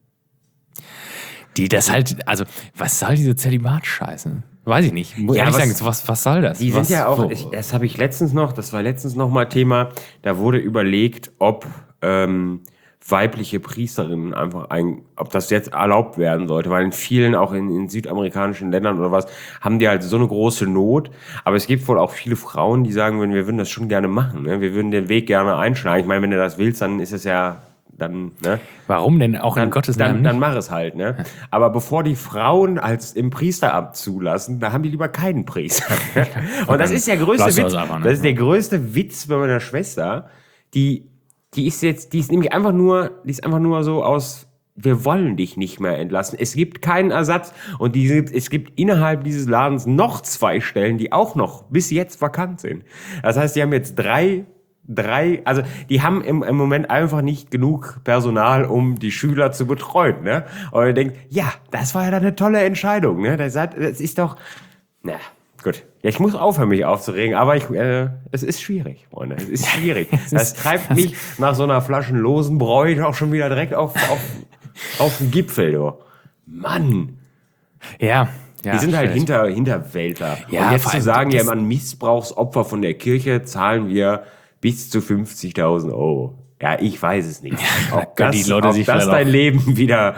[SPEAKER 1] halt, also was soll diese Zölibat-Scheiße? Weiß ich nicht. Muss ehrlich sagen, was soll das?
[SPEAKER 2] Die sind ja auch, das war letztens noch mal Thema, da wurde überlegt, ob weibliche Priesterinnen ob das jetzt erlaubt werden sollte, weil in vielen, auch in südamerikanischen Ländern oder was, haben die halt so eine große Not, aber es gibt wohl auch viele Frauen, die sagen, wir würden das schon gerne machen, ne? Wir würden den Weg gerne einschlagen. Ich meine, wenn du das willst, dann ist es ja dann, ne?
[SPEAKER 1] Warum denn auch in Gottes Namen?
[SPEAKER 2] Dann mach es halt, ne? Aber bevor die Frauen im Priesteramt zulassen, da haben die lieber keinen Priester. Und das ist der größte Witz. Das ist der größte Witz bei meiner Schwester. Die ist nämlich einfach nur so aus, wir wollen dich nicht mehr entlassen. Es gibt keinen Ersatz und es gibt innerhalb dieses Ladens noch 2 Stellen, die auch noch bis jetzt vakant sind. Das heißt, die haben jetzt drei, also die haben im Moment einfach nicht genug Personal, um die Schüler zu betreuen, ne? Und ihr denkt, ja, das war ja dann eine tolle Entscheidung, ne? Das ist doch, na, gut. Ja, ich muss aufhören, mich aufzuregen, aber es ist schwierig, Freunde. Es ist schwierig. Das treibt mich nach so einer flaschenlosen Bräu auch schon wieder direkt auf den Gipfel, du. Mann.
[SPEAKER 1] Ja.
[SPEAKER 2] Die sind halt Hinterwäldler.
[SPEAKER 1] Ja,
[SPEAKER 2] und jetzt zu sagen, ja, an Missbrauchsopfer von der Kirche zahlen wir bis zu 50.000 €. Ja, ich weiß es nicht. Ob das
[SPEAKER 1] dein
[SPEAKER 2] Leben wieder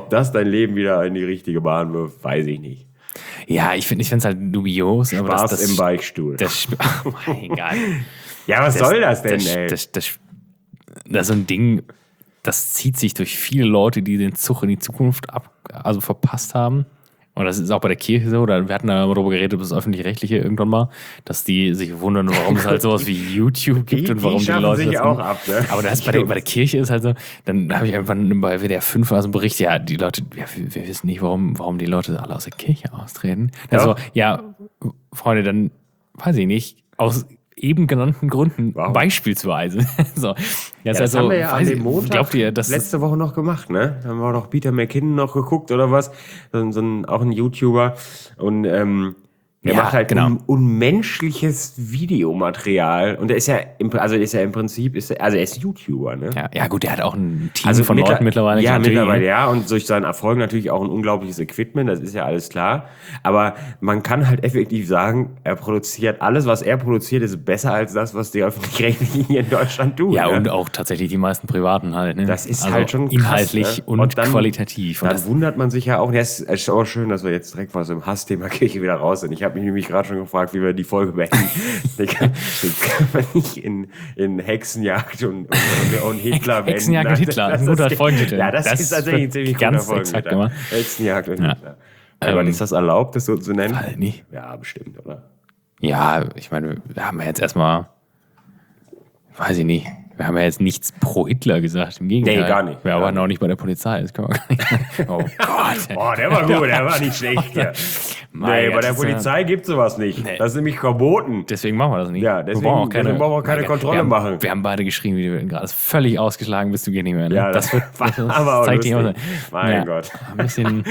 [SPEAKER 2] in die richtige Bahn wirft, weiß ich nicht.
[SPEAKER 1] Ja, ich finde es halt dubios.
[SPEAKER 2] Spaß
[SPEAKER 1] aber das
[SPEAKER 2] im Beichtstuhl.
[SPEAKER 1] Oh mein Gott.
[SPEAKER 2] Ja, was soll das denn, ey?
[SPEAKER 1] Das ist so ein Ding, das zieht sich durch viele Leute, die den Zug in die Zukunft verpasst haben. Und das ist auch bei der Kirche so. Wir hatten da darüber geredet, das Öffentlich-Rechtliche irgendwann mal, dass die sich wundern, warum es halt sowas wie YouTube gibt und warum die Leute
[SPEAKER 2] sich
[SPEAKER 1] das
[SPEAKER 2] auch ab, ne?
[SPEAKER 1] Aber das bei der Kirche ist halt so, dann habe ich irgendwann bei WDR 5 so einen Bericht, ja, die Leute, wir wissen nicht, warum die Leute alle aus der Kirche austreten. Also, ja, Freunde, dann weiß ich nicht, aus eben genannten Gründen, beispielsweise. So.
[SPEAKER 2] Das haben wir ja an dem Montag
[SPEAKER 1] glaubt ihr,
[SPEAKER 2] letzte Woche noch gemacht, ne? Da haben wir noch Peter McKinnon noch geguckt oder was. Auch ein YouTuber. Und der macht halt unmenschliches Videomaterial. Und er ist im Prinzip, er ist YouTuber, ne?
[SPEAKER 1] Ja, gut, der hat auch ein Team von Leuten mittlerweile.
[SPEAKER 2] Ja, mittlerweile, ja. Und durch seinen Erfolg natürlich auch ein unglaubliches Equipment, das ist ja alles klar. Aber man kann halt effektiv sagen, alles, was er produziert, ist besser als das, was die Öffentlich-Rechtlichen hier in Deutschland tun.
[SPEAKER 1] Ja, ne? Und auch tatsächlich die meisten Privaten halt, ne?
[SPEAKER 2] Das ist halt schon krass,
[SPEAKER 1] inhaltlich, ne? Und dann, qualitativ.
[SPEAKER 2] Und dann wundert man sich ja auch, es ist auch schön, dass wir jetzt direkt mal so im Hassthema Kirche wieder raus sind. Ich habe mich nämlich gerade schon gefragt, wie wir die Folge beenden. Kann man nicht in Hexenjagd und Hitler beenden.
[SPEAKER 1] Hexenjagd und Hitler, ein guter Folgentitel.
[SPEAKER 2] Ja, das ist tatsächlich ein ziemlich guter Folgentitel. Hexenjagd und Hitler. Aber ist das erlaubt, das so zu nennen?
[SPEAKER 1] Halt nicht.
[SPEAKER 2] Ja, bestimmt, oder?
[SPEAKER 1] Ja, ich meine, wir haben ja jetzt erstmal, weiß ich nicht, wir haben ja jetzt nichts pro Hitler gesagt, im Gegenteil.
[SPEAKER 2] Nee, gar nicht.
[SPEAKER 1] Wir waren auch nicht bei der Polizei, das kann man gar nicht. Oh Gott.
[SPEAKER 2] Oh, der war gut, der war nicht schlecht. Ja. Nee, bei der Polizei gibt es sowas nicht. Nee. Das ist nämlich verboten.
[SPEAKER 1] Deswegen machen wir das nicht.
[SPEAKER 2] Ja, deswegen brauchen wir keine Kontrolle machen.
[SPEAKER 1] Wir haben beide geschrieben, wie du gerade völlig ausgeschlagen bist, du gehst nicht mehr. Ne?
[SPEAKER 2] Ja, das aber auch lustig. Mein Gott.
[SPEAKER 1] Ein bisschen,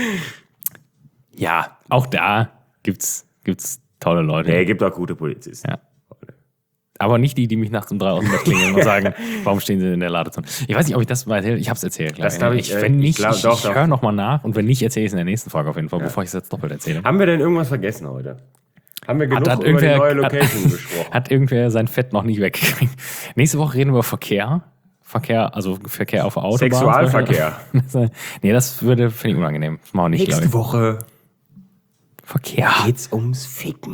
[SPEAKER 1] ja, auch da gibt's tolle Leute.
[SPEAKER 2] Nee, gibt auch gute Polizisten.
[SPEAKER 1] Ja. Aber nicht die mich nachts um 3 aus dem Bett klingeln und sagen, warum stehen sie in der Ladezone? Ich weiß nicht, ob ich das mal erzähle. Ich habe es erzählt. Wenn nicht, ich höre nochmal nach. Und wenn nicht, erzähle ich es in der nächsten Folge auf jeden Fall, bevor ich es jetzt doppelt erzähle.
[SPEAKER 2] Haben wir denn irgendwas vergessen heute? Haben wir genug über die neue Location gesprochen?
[SPEAKER 1] Hat irgendwer sein Fett noch nicht weggekriegt? Nächste Woche reden wir über Verkehr. Verkehr auf der Autobahn.
[SPEAKER 2] Sexualverkehr.
[SPEAKER 1] Nee, das finde ich unangenehm. Das machen wir nicht,
[SPEAKER 2] Nächste Woche
[SPEAKER 1] Verkehr.
[SPEAKER 2] Geht's ums Ficken.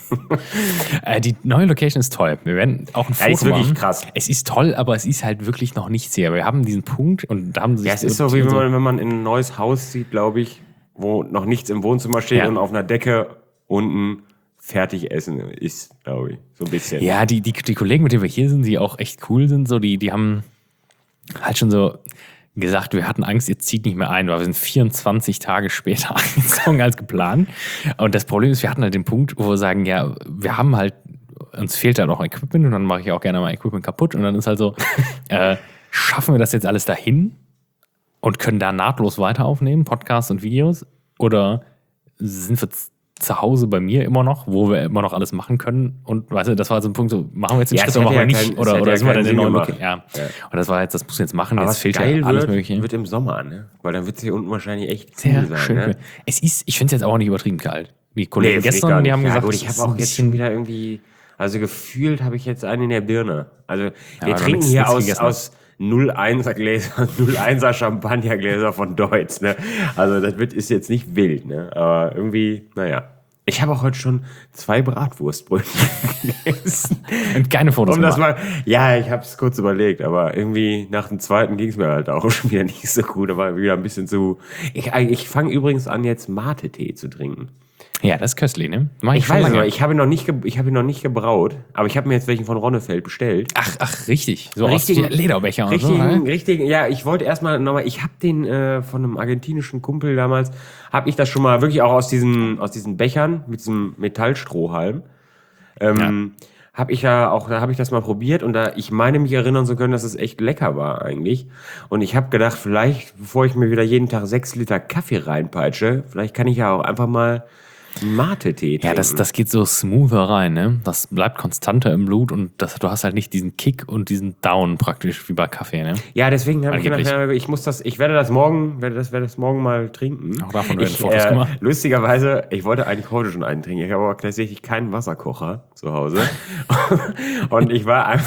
[SPEAKER 1] Die neue Location ist toll. Wir werden auch ein Foto machen.
[SPEAKER 2] Ist wirklich krass.
[SPEAKER 1] Es ist toll, aber es ist halt wirklich noch nichts hier. Wir haben diesen Punkt und da haben sie.
[SPEAKER 2] Ja, es ist so, wie wenn man in ein neues Haus sieht, glaube ich, wo noch nichts im Wohnzimmer steht und auf einer Decke unten fertig essen ist, glaube ich. So ein bisschen.
[SPEAKER 1] Ja, die Kollegen, mit denen wir hier sind, die auch echt cool sind, so, die haben halt schon so gesagt, wir hatten Angst, ihr zieht nicht mehr ein, weil wir sind 24 Tage später eingezogen als geplant. Und das Problem ist, wir hatten halt den Punkt, wo wir sagen, ja, wir haben halt, uns fehlt halt auch Equipment und dann mache ich auch gerne mal Equipment kaputt. Und dann ist halt so, schaffen wir das jetzt alles dahin und können da nahtlos weiter aufnehmen, Podcasts und Videos? Oder sind wir zu Hause bei mir immer noch, wo wir immer noch alles machen können? Und weißt du, das war so ein Punkt, so machen wir jetzt den Schritt oder machen wir nicht? Oder sind wir dann in der neuen Location? Ja. Und das war jetzt, das muss jetzt machen,
[SPEAKER 2] aber
[SPEAKER 1] jetzt fehlt ja alles Mögliche.
[SPEAKER 2] Wird im Sommer, ne? Weil dann wird es hier unten wahrscheinlich echt
[SPEAKER 1] sehr sein, schön. Ne? Ich finde es jetzt auch nicht übertrieben kalt. Die Kollegen gestern, die haben gesagt,
[SPEAKER 2] gut, ich habe auch jetzt schon wieder irgendwie, also gefühlt habe ich jetzt einen in der Birne. Also wir trinken hier aus 0,1er Gläser, 0,1er Champagnergläser von Deutz, ne? Also das ist jetzt nicht wild, ne? Aber irgendwie, naja. Ich habe auch heute schon 2 Bratwurstbrötchen gegessen.
[SPEAKER 1] Und keine Fotos gemacht.
[SPEAKER 2] Ja, ich habe es kurz überlegt, aber irgendwie nach dem zweiten ging es mir halt auch schon wieder nicht so gut. Da war wieder ein bisschen zu... Ich fange übrigens an, jetzt Mate-Tee zu trinken.
[SPEAKER 1] Ja, das ist köstlich, ne?
[SPEAKER 2] Ich weiß nicht, ich habe ihn noch nicht gebraut, aber ich habe mir jetzt welchen von Ronnefeld bestellt.
[SPEAKER 1] Ach, richtig. So richtigen Lederbecher und so.
[SPEAKER 2] Richtig, ja, ich wollte erstmal nochmal, ich habe den von einem argentinischen Kumpel damals, habe ich das schon mal wirklich auch aus diesen Bechern mit diesem Metallstrohhalm, habe ich das mal probiert und ich meine mich erinnern zu können, dass es echt lecker war eigentlich. Und ich habe gedacht, vielleicht, bevor ich mir wieder jeden Tag 6 Liter Kaffee reinpeitsche, vielleicht kann ich ja auch einfach mal Mate-Tee trinken.
[SPEAKER 1] Ja, das geht so smoother rein, ne? Das bleibt konstanter im Blut und du hast halt nicht diesen Kick und diesen Down praktisch wie bei Kaffee, ne?
[SPEAKER 2] Ja, deswegen habe ich gedacht, ich werde das morgen mal trinken.
[SPEAKER 1] Auch davon werden Fotos gemacht.
[SPEAKER 2] Lustigerweise, ich wollte eigentlich heute schon einen trinken. Ich habe aber tatsächlich keinen Wasserkocher zu Hause. Und ich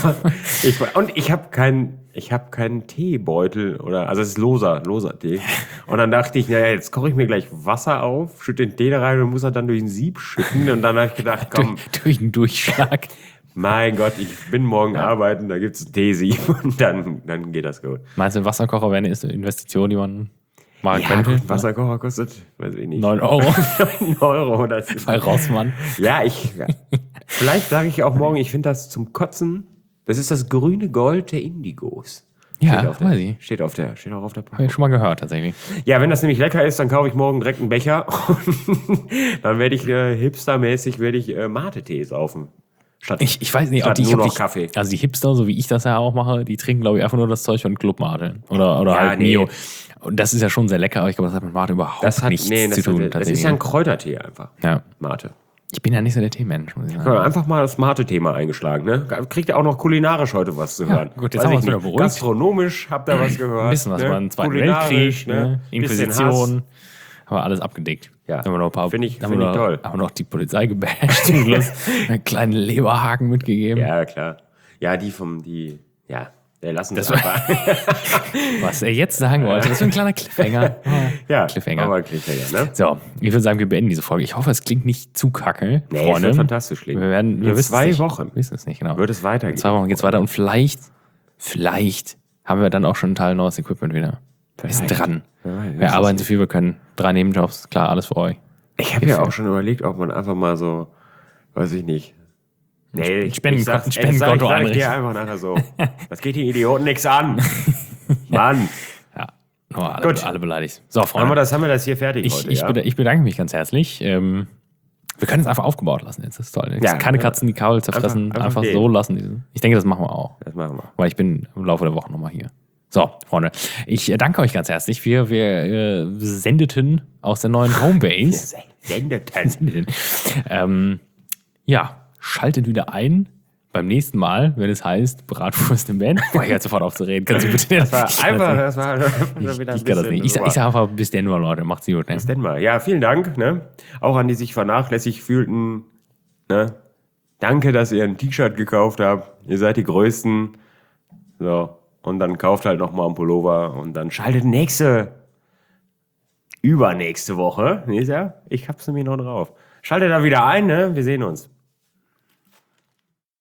[SPEAKER 2] habe keinen Teebeutel also es ist loser Tee. Und dann dachte ich, naja, jetzt koche ich mir gleich Wasser auf, schütte den Tee da rein und muss er dann durch ein Sieb schütten. Und dann habe ich gedacht, komm.
[SPEAKER 1] durch einen Durchschlag.
[SPEAKER 2] Mein Gott, ich bin morgen arbeiten, da gibt es ein Teesieb und dann geht das gut.
[SPEAKER 1] Meinst du, ein Wasserkocher wäre eine Investition, die man machen könnte?
[SPEAKER 2] Gut, Wasserkocher kostet, weiß ich nicht.
[SPEAKER 1] 9 Euro.
[SPEAKER 2] 9 Euro. Das ist
[SPEAKER 1] bei Rossmann.
[SPEAKER 2] Ja, vielleicht sage ich auch morgen, ich finde das zum Kotzen, das ist das grüne Gold der Indigos.
[SPEAKER 1] Ja, weiß ich.
[SPEAKER 2] Steht auch auf der Packung.
[SPEAKER 1] Habe ich schon mal gehört, tatsächlich.
[SPEAKER 2] Ja, wenn das nämlich lecker ist, dann kaufe ich morgen direkt einen Becher und dann werde ich hipstermäßig Mate-Tee saufen.
[SPEAKER 1] Ich weiß nicht, ob die
[SPEAKER 2] nur noch Kaffee.
[SPEAKER 1] Also die Hipster, so wie ich das ja auch mache, die trinken, glaube ich, einfach nur das Zeug von Club Mate. Oder halt Mio. Und das ist ja schon sehr lecker, aber ich glaube, das hat mit Mate überhaupt nichts zu tun.
[SPEAKER 2] Das ist ja ein Kräutertee einfach.
[SPEAKER 1] Ja.
[SPEAKER 2] Mate.
[SPEAKER 1] Ich bin ja nicht so der Teemensch, muss ich sagen.
[SPEAKER 2] Einfach mal das Mate-Thema eingeschlagen, ne? Kriegt ihr auch noch kulinarisch heute was zu hören?
[SPEAKER 1] Gut, jetzt haben wir uns wieder beruhigt.
[SPEAKER 2] Gastronomisch habt ihr was gehört.
[SPEAKER 1] Ein bisschen was über den Zweiten Weltkrieg, ne? Inquisition. Haben wir alles abgedeckt.
[SPEAKER 2] Ja,
[SPEAKER 1] haben wir noch ein paar,
[SPEAKER 2] finde ich toll.
[SPEAKER 1] Haben wir noch die Polizei gebasht zum Schluss. Einen kleinen Leberhaken mitgegeben.
[SPEAKER 2] Ja, klar. Ja, der lassen das einfach.
[SPEAKER 1] Was er jetzt sagen wollte, das ist ein kleiner Cliffhanger.
[SPEAKER 2] Ja,
[SPEAKER 1] Cliffhanger.
[SPEAKER 2] Aber Cliffhanger, ne?
[SPEAKER 1] So, ich würde sagen, wir beenden diese Folge. Ich hoffe, es klingt nicht zu kacke.
[SPEAKER 2] Nee, es wird fantastisch klingen.
[SPEAKER 1] Wir wissen
[SPEAKER 2] 2 Wochen.
[SPEAKER 1] Wir wissen es nicht, genau.
[SPEAKER 2] Wird es weitergehen.
[SPEAKER 1] 2 Wochen geht's weiter und vielleicht haben wir dann auch schon ein Teil neues Equipment wieder. Wir sind dran. Wir arbeiten so viel wir können. 3 Nebenjobs, klar, alles für euch.
[SPEAKER 2] Ich habe ja auch schon überlegt, ob man einfach mal so, weiß ich nicht. Nee,
[SPEAKER 1] Spendenkonto
[SPEAKER 2] einrichten. Ich dir einfach nachher so. Das geht die Idioten nichts an. Mann.
[SPEAKER 1] Ja, alle beleidigt. So, Freunde.
[SPEAKER 2] Haben wir das hier fertig heute?
[SPEAKER 1] Ich bedanke mich ganz herzlich. Wir können es einfach aufgebaut lassen jetzt. Das ist toll. Keine Katzen, die Kabel zerfressen. Einfach so lassen. Ich denke, das machen wir auch.
[SPEAKER 2] Das machen wir.
[SPEAKER 1] Weil ich bin im Laufe der Woche nochmal hier. So, Freunde, ich danke euch ganz herzlich. Wir sendeten aus der neuen Homebase. Schaltet wieder ein beim nächsten Mal, wenn es heißt Bratwurst im Band. Boah, ich höre sofort auf zu reden. Kannst du bitte
[SPEAKER 2] das war wieder
[SPEAKER 1] ich kann das nicht. Ich sage einfach bis denn mal, Leute. Macht's gut. Ne?
[SPEAKER 2] Bis denn mal. Ja, vielen Dank. Ne? Auch an die sich vernachlässigt fühlten. Ne? Danke, dass ihr ein T-Shirt gekauft habt. Ihr seid die Größten. So. Und dann kauft halt nochmal einen Pullover und dann schaltet übernächste Woche. Ich hab's nämlich noch drauf. Schaltet da wieder ein, ne? Wir sehen uns.